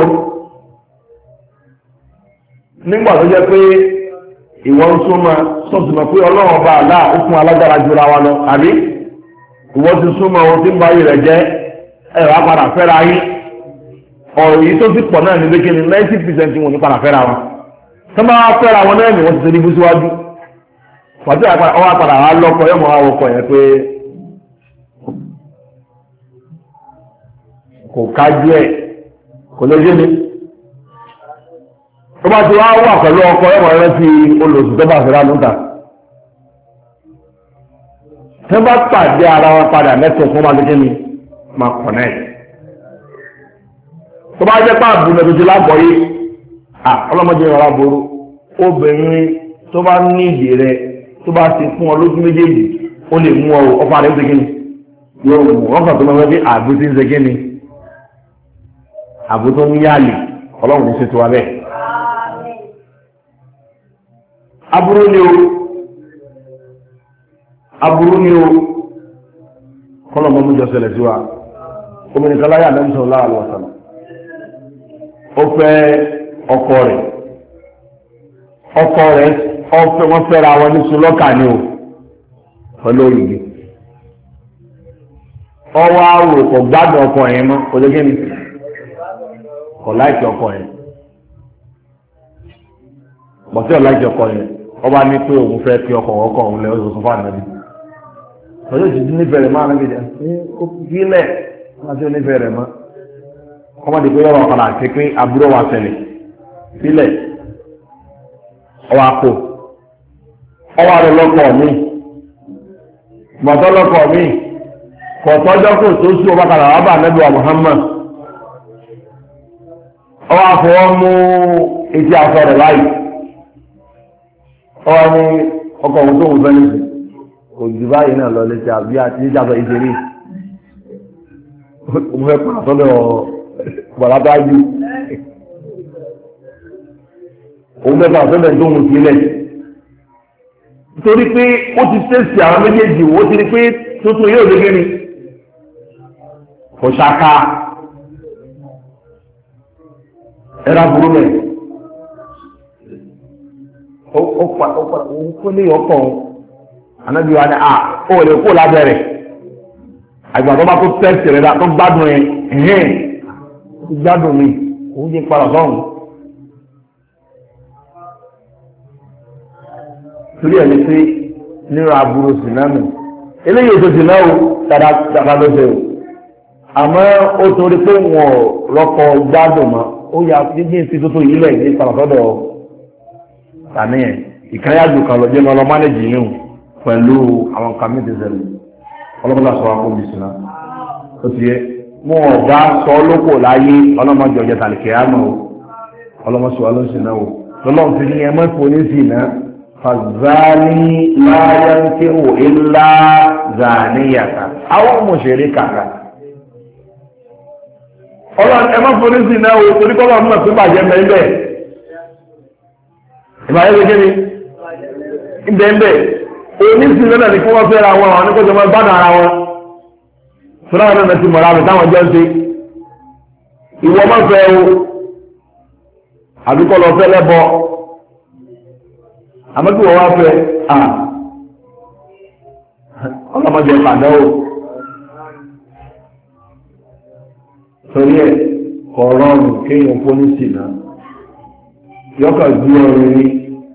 nígbà tó jẹ́ pé ìwọ́n ń súnmọ́ sọ́tùmọ̀ pé ọlọ́run ọba àlá ó fún alágbára jura wa lọ àbí ìwọ́n ti súnmọ́ ohun tí ń bá yìí rẹ̀ jẹ́ ẹ̀rọ apàdà fẹ́ra yín ọ̀rọ̀ yìí tó ti pọ̀ náà ní lékè ní ninety percent wọn ní padà fẹ́ra wọn tó máa fẹ́ra wọn náà ní wọ́n ti ṣe níbú síwájú pàtó ọwọ́ apàdà wa lọ́kọ yọmọ awọkọ yẹn pé kò kájú ẹ̀ kò lè ṣe ni tó bá ti wá wà pẹ̀lú ọkọ ẹ̀wọ̀n rẹ̀ fi olóòsù tó bá fẹ́ra lóta tó bá pàdé ara wọn padà mẹ́tọ̀ fún ọmọ akéké ni máa connect tó bá jẹ́ pàbù mẹ́tọ̀tì lágbọ̀ọ́yé à ọlọ́mọdé ìrọ̀lá ború obìnrin tó bá ní ìdí rẹ̀ tó bá ti fún ọ lójú méjèèjì ó lè mú ọ ọfà rẹ̀ ń segin yóò mú ọkàn tó máa ń gbé àbú tí ń segin ni àbú tó ń yálè ọlọ́run ní ṣètò abẹ́ aburú ni o aburú ni o kọ́lọ̀ mọ́ mú jọ ṣẹlẹ̀ sí wa obìnrin kan láyé Ànábì sallallahu alaihi wasallam ó fẹ́ ọkọ rẹ̀ ọkọ rẹ̀ ọfẹ́ wọ́n fẹ́ra wọn ní sulọ́kà ni o pẹ̀lú òyìnbí ọwọ́ àwò kò gbádùn ọkọ yẹn mọ́ kò lè gẹ́ni kò láìkì ọkọ yẹn bọ̀tí ọ̀ láìkì ọkọ yẹn ọba ní pé òun fẹ́ fi ọkọ ọkọ òun lẹ́ oṣù fún ànábì ọjọ́ ìṣẹ́jú nífẹ̀ẹ́ rẹ̀ máa ń gbé ó kílẹ̀ láti onífẹ̀ẹ́ rẹ̀ mọ́ ọmọdé pé yọ̀rọ̀ ọ̀kan àti pé àbúrò wa ṣẹlẹ̀ sílẹ̀ ọwọ́ àpò ọwọ́ àrẹ lọ́kọ̀ mi mọ̀tọ́ lọ́kọ̀ mi kọ̀tọ́jọ́ kò tó sú ọba kàrà wà bá ànábì wa Muhammad ọwọ́ àfọwọ́ mú etí aṣọ rẹ̀ láì ọwọ́ ní ọkọ̀ òun tó ń fẹ́ nìsín òjì báyìí náà lọ létí àbí àti níjà sọ ìṣeré òun fẹ́ pa àtọ́lẹ̀ bọ̀lábá yìí òun fẹ́ pa àtọ́lẹ̀ tó ń sílẹ̀ nítorí pé ó ti tẹ̀sí àwọn méjèèjì ó ti rí pé tuntun yóò dé gẹ́ni kò ṣáká ẹ̀rọ burú mẹ́ ó pa ó pa òun kó lé ọkọ̀ ànábi wa ni a ó lè kó lábẹ́rẹ̀ àgbà tó bá tó tẹ́sì rẹ̀ tó gbádùn ẹ̀ ẹ̀hẹ́n ó gbádùn mi òun jẹ́ padà sọ́hùn torí ẹ̀ ní pé nínú aburú sinami eléyìí ètò sinami dáadáa ló ṣe o àmọ́ ó torí pé wọn rọ́pò gbádùn mọ́ ó yà jíjìn sí tuntun yìí lẹ̀ ní padà tàníyàn ìkànnìyàjò kan lọ́jọ́ náà lọ mánéjì yìí pẹ̀lú àwọn kàmíìtì zẹ̀lẹ̀ ọlọ́mọdé sọ wọn kó bí sinna ó ti yẹ mú ọ̀gá sọ lóko láyé ọlọ́mọdé ọjọ́ tàlìkẹ́ àmọ́ o ọlọ́mọdé sọ lóṣìṣẹ́ náà o lọ́lọ́run fi ní ẹ mọ́ ìfowóníṣì náà fàzání láyé ń ké wò ilá zàníyàtà àwọn mọ̀ṣẹ̀rí kàkà ọlọ́run ẹ mọ́ ìfowóníṣì náà o torí kọ́ lọ́run náà tó bàjẹ́ mẹ́lẹ̀ ìbàjẹ́ gẹ́gẹ́ ni ìbẹ̀ẹ̀bẹ̀ oníṣìí lọ́nà ní kí wọ́n fẹ́ ra wọn àwọn oníkọ́jọ́ máa gbádùn ara wọn fúnra wọn náà ti mọ̀ra rẹ̀ táwọn jọ ń ṣe ìwọ máa fẹ́ o àbíkọ́ lọ fẹ́ lẹ́bọ àmọ́ kí wọ́n wá fẹ́ à ọlọ́mọdé pàdé o torí ẹ̀ kọ̀ rọrùn kéèyàn pọ́nísì náà yọkà gbé ọrùn yìí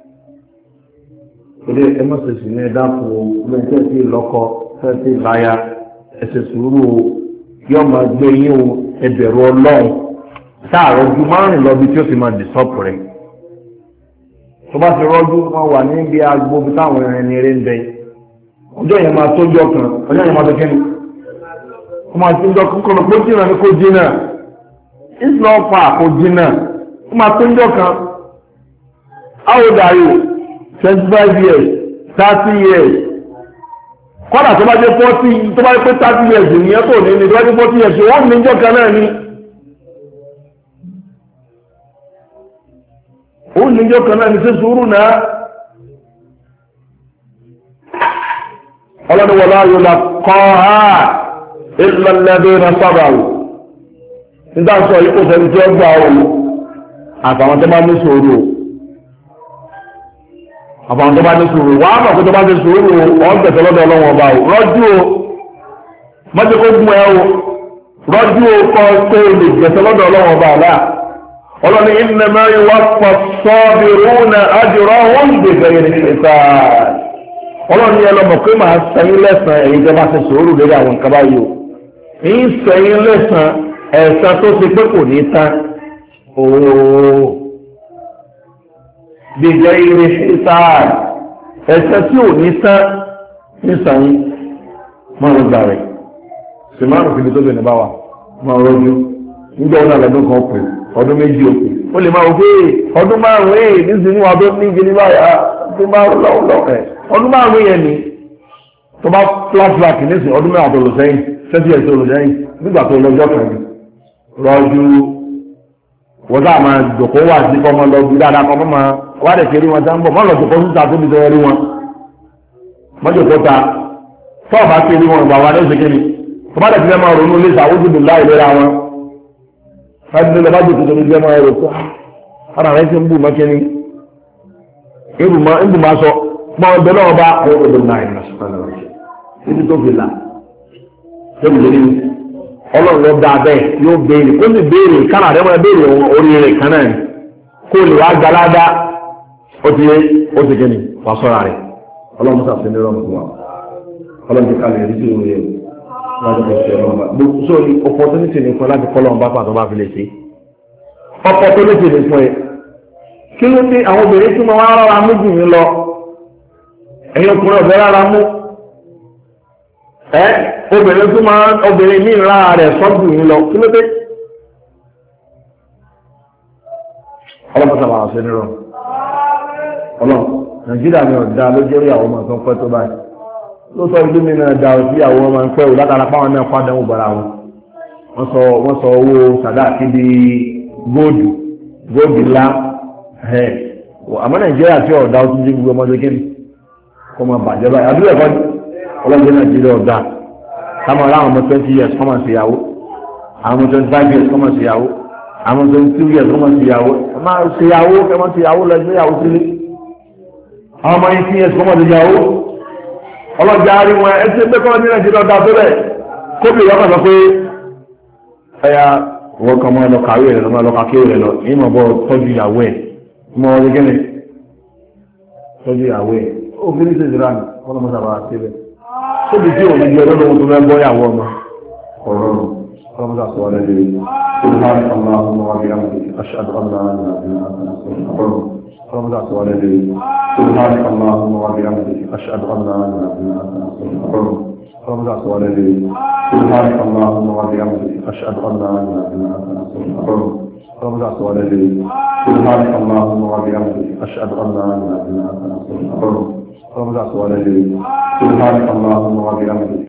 ilé ẹmọ́sẹ̀sì ní ẹ̀dá fún o lẹ́yìn tí lọ́kọ tẹ́tí láya ẹsẹ̀ sùúrù o yóò máa gbé yín o ẹbẹ̀rù ọlọ́run sáàrọ̀ ju márùn lọ bí tí ó fi máa dìsọ́pù rẹ̀ tó bá ti rọ́jú wọn wà níbi agbo bí táwọn ẹni eré ń bẹ ọjọ́ yẹn máa tójú ọkàn ọjọ́ yẹn máa tó kẹ́ni wọ́n máa tójú ọkàn kọ́nà kó jìnnà ní kó jìnnà ìsìlọ́ọ̀fà kó jìnnà wọ́n máa tójú ọkàn how old are you? twenty-five years thirty years kọ́nà tó bá jẹ́ forty tó bá jẹ́ pé thirty years ìyẹn tó ní ní tó bá jẹ́ forty years wọ́n ní ìjọ kan náà ni ó ní ìjọ kan náà ni ṣe sùúrù náà ọlọ́dún wọlé ayọ̀ la kọ́ ha ìlànàdé na sábàwò nígbà sọ yìí kò sẹ́ni tí ó gbà ó àtàwọn tó bá ní sùúrù àbàwọn tó bá ní sùúrù wàá mọ̀ pé tó bá ní sùúrù ọ̀n tẹ̀sẹ̀ lọ́dọ̀ ọlọ́wọ́ ọba o rọ́jú o mọ́jẹ́ kó gún ẹ o rọ́jú o kọ́ tó o lè tẹ̀sẹ̀ lọ́dọ̀ ọlọ́wọ́ ọba àlá ọlọ́ni innama yuwaffa as-sabiruna ajrahum bighayri hisab ọlọ́ni ẹ lọ́mọ pé màá sẹ́yìn lẹ́sàn ẹ̀yìn tẹ́ bá ti sùúrù lórí àwọn nǹkan báyìí o èyí sẹ́yìn lẹ́sàn ẹ̀sán tó ti pé kò ní tán ooo gbèjẹ́ ire ṣíṣáà ẹ̀ṣẹ̀ tí ò ní tán nísànyí máa ń gbà rẹ̀ sì máa ń fi tó bẹ̀rẹ̀ bá wa máa rọ́jú nígbà wọn àlọ́dún kan pè ọdún méjì òkè ó lè máa wò pé ọdún márùn-ún èè nísìnyí wà tó ní ìgbìní báyà ọdún márùn-ún lọ́wọ́ ẹ̀ ọdún márùn-ún yẹn ni tó bá flashback nísìnyí ọdún mẹ́wàá tó lò sẹ́yìn thirty years tó lò sẹ́yìn nígbà tó lọ́jọ́ kan rọ́jú wọ́n sáà máa jòkó wà sí kọ́mọ lọ bí dáadáa kọ́mọ máa wá lè kéré wọn sáà ń bọ̀ mọ́ lọ jòkó síta tóbi tó rí wọn mọ́jòkó ta tọ́ọ̀ bá kéré wọn ìgbà wa ní oṣù kéré tó bá dẹ̀ ti fẹ́ máa ronú lé sàwójú bò láì lera wọn láti lè bá jù tó tóbi fẹ́ máa rò pé ara rẹ̀ ti ń bù mọ́kẹ́ni ìbù máa sọ mọ́ ọgbẹ́ náà bá àwọn òdòdó náà ìrìnà sọ́kànlá rẹ̀ títí tó fi là tóbi lórí ọlọ́run lọ dá bẹ́ẹ̀ yóò béèrè kó sì béèrè kánà rẹ̀ máa béèrè orí rẹ̀ kan náà kó lè wá galada ó ti yé ó ti kẹ́ni wá sọ́ra rẹ̀ ọlọ́run sàfihàn ní ọ̀rọ̀ fún wa ọlọ́run ti kalẹ̀ rí sí orí ẹ̀ láti kọ̀ sí ọlọ́run bá gbogbo sórí opportunity ní fún láti kọ́lọ́run bá pàtó bá fi lè ṣe opportunity ní fún ẹ kí ló dé àwọn obìnrin tí mo wá rárá mú jù mí lọ ẹ̀yin ọkùnrin ọ̀bẹ rárá mú ẹ obìnrin tó máa obìnrin ní ìlà rẹ̀ sọ́dún yìí lọ kí ló dé ọlọ́run sábà wà sí nírọ̀ ọlọ́run nàìjíríà ni ọ̀dà lójú orí àwọn ọmọ tó ń pẹ́ tó báyìí lóòótọ́ ìlú mi náà da òsì àwọn ọmọ ń pẹ́ ò látara páwọn náà pàdánù bọ̀ra wọn wọ́n sọ wọ́n sọ owó sàdáàkì di góòdù góòdù ńlá ẹ̀ àmọ́ nàìjíríà tí ọ̀dà ó tún dé gbogbo ọmọdé kí ni kó máa bàjẹ́ báyìí àdúrà ẹ̀kọ́ ọlọ́run nàìjíríà ọ̀dà káwọn ará àwọn ọmọ twenty years kọ́ máa ṣe ìyàwó àwọn ọmọ twenty five years kọ́ máa ṣe ìyàwó àwọn ọmọ twenty two years kọ́ máa ṣe ìyàwó ẹ máa ṣe ìyàwó kẹ́ máa ṣe ìyàwó lọ ẹgbẹ́ ìyàwó sílé àwọn ọmọ eighteen years kọ́ máa ṣe ìyàwó ọlọ́jà rí wọn ẹ ṣe pẹ́kọ́ ní nàìjíríà ọ̀dà tó bẹ̀ kóbi ìyọ́kọ̀ sọ pé ẹ̀yà wọ́n kàn máa lọ kàwé rẹ̀ lọ máa lọ kàkéwé rẹ̀ lọ ní ìmọ̀ bọ́ tọ́jú ìyàwó ẹ̀ mọ́ ọ gẹ́gẹ́ tọ́jú ìyàwó ẹ̀ ó fi ní sèjìrà ní wọ́n lọ́mọ sábà síbẹ̀ tóbi tí òun di ọlọ́dún ohun tó fẹ́ bọ́ ìyàwó ọmọ ọ̀rọ̀ ọlọ́mọ sábà sọ̀rọ̀ lẹ́dẹ̀ سبحانك اللهم وبحمدك أشهد أن لا إله إلا أنت أستغفرك اللهم لا سؤال لي سبحانك اللهم وبحمدك أشهد أن لا إله إلا أنت أستغفرك اللهم لا سؤال لي سبحانك اللهم وبحمدك أشهد أن لا إله إلا أنت أستغفرك اللهم لا سؤال لي سبحانك اللهم وبحمدك أشهد أن لا إله إلا أنت أستغفرك اللهم لا سؤال لي سبحانك اللهم وبحمدك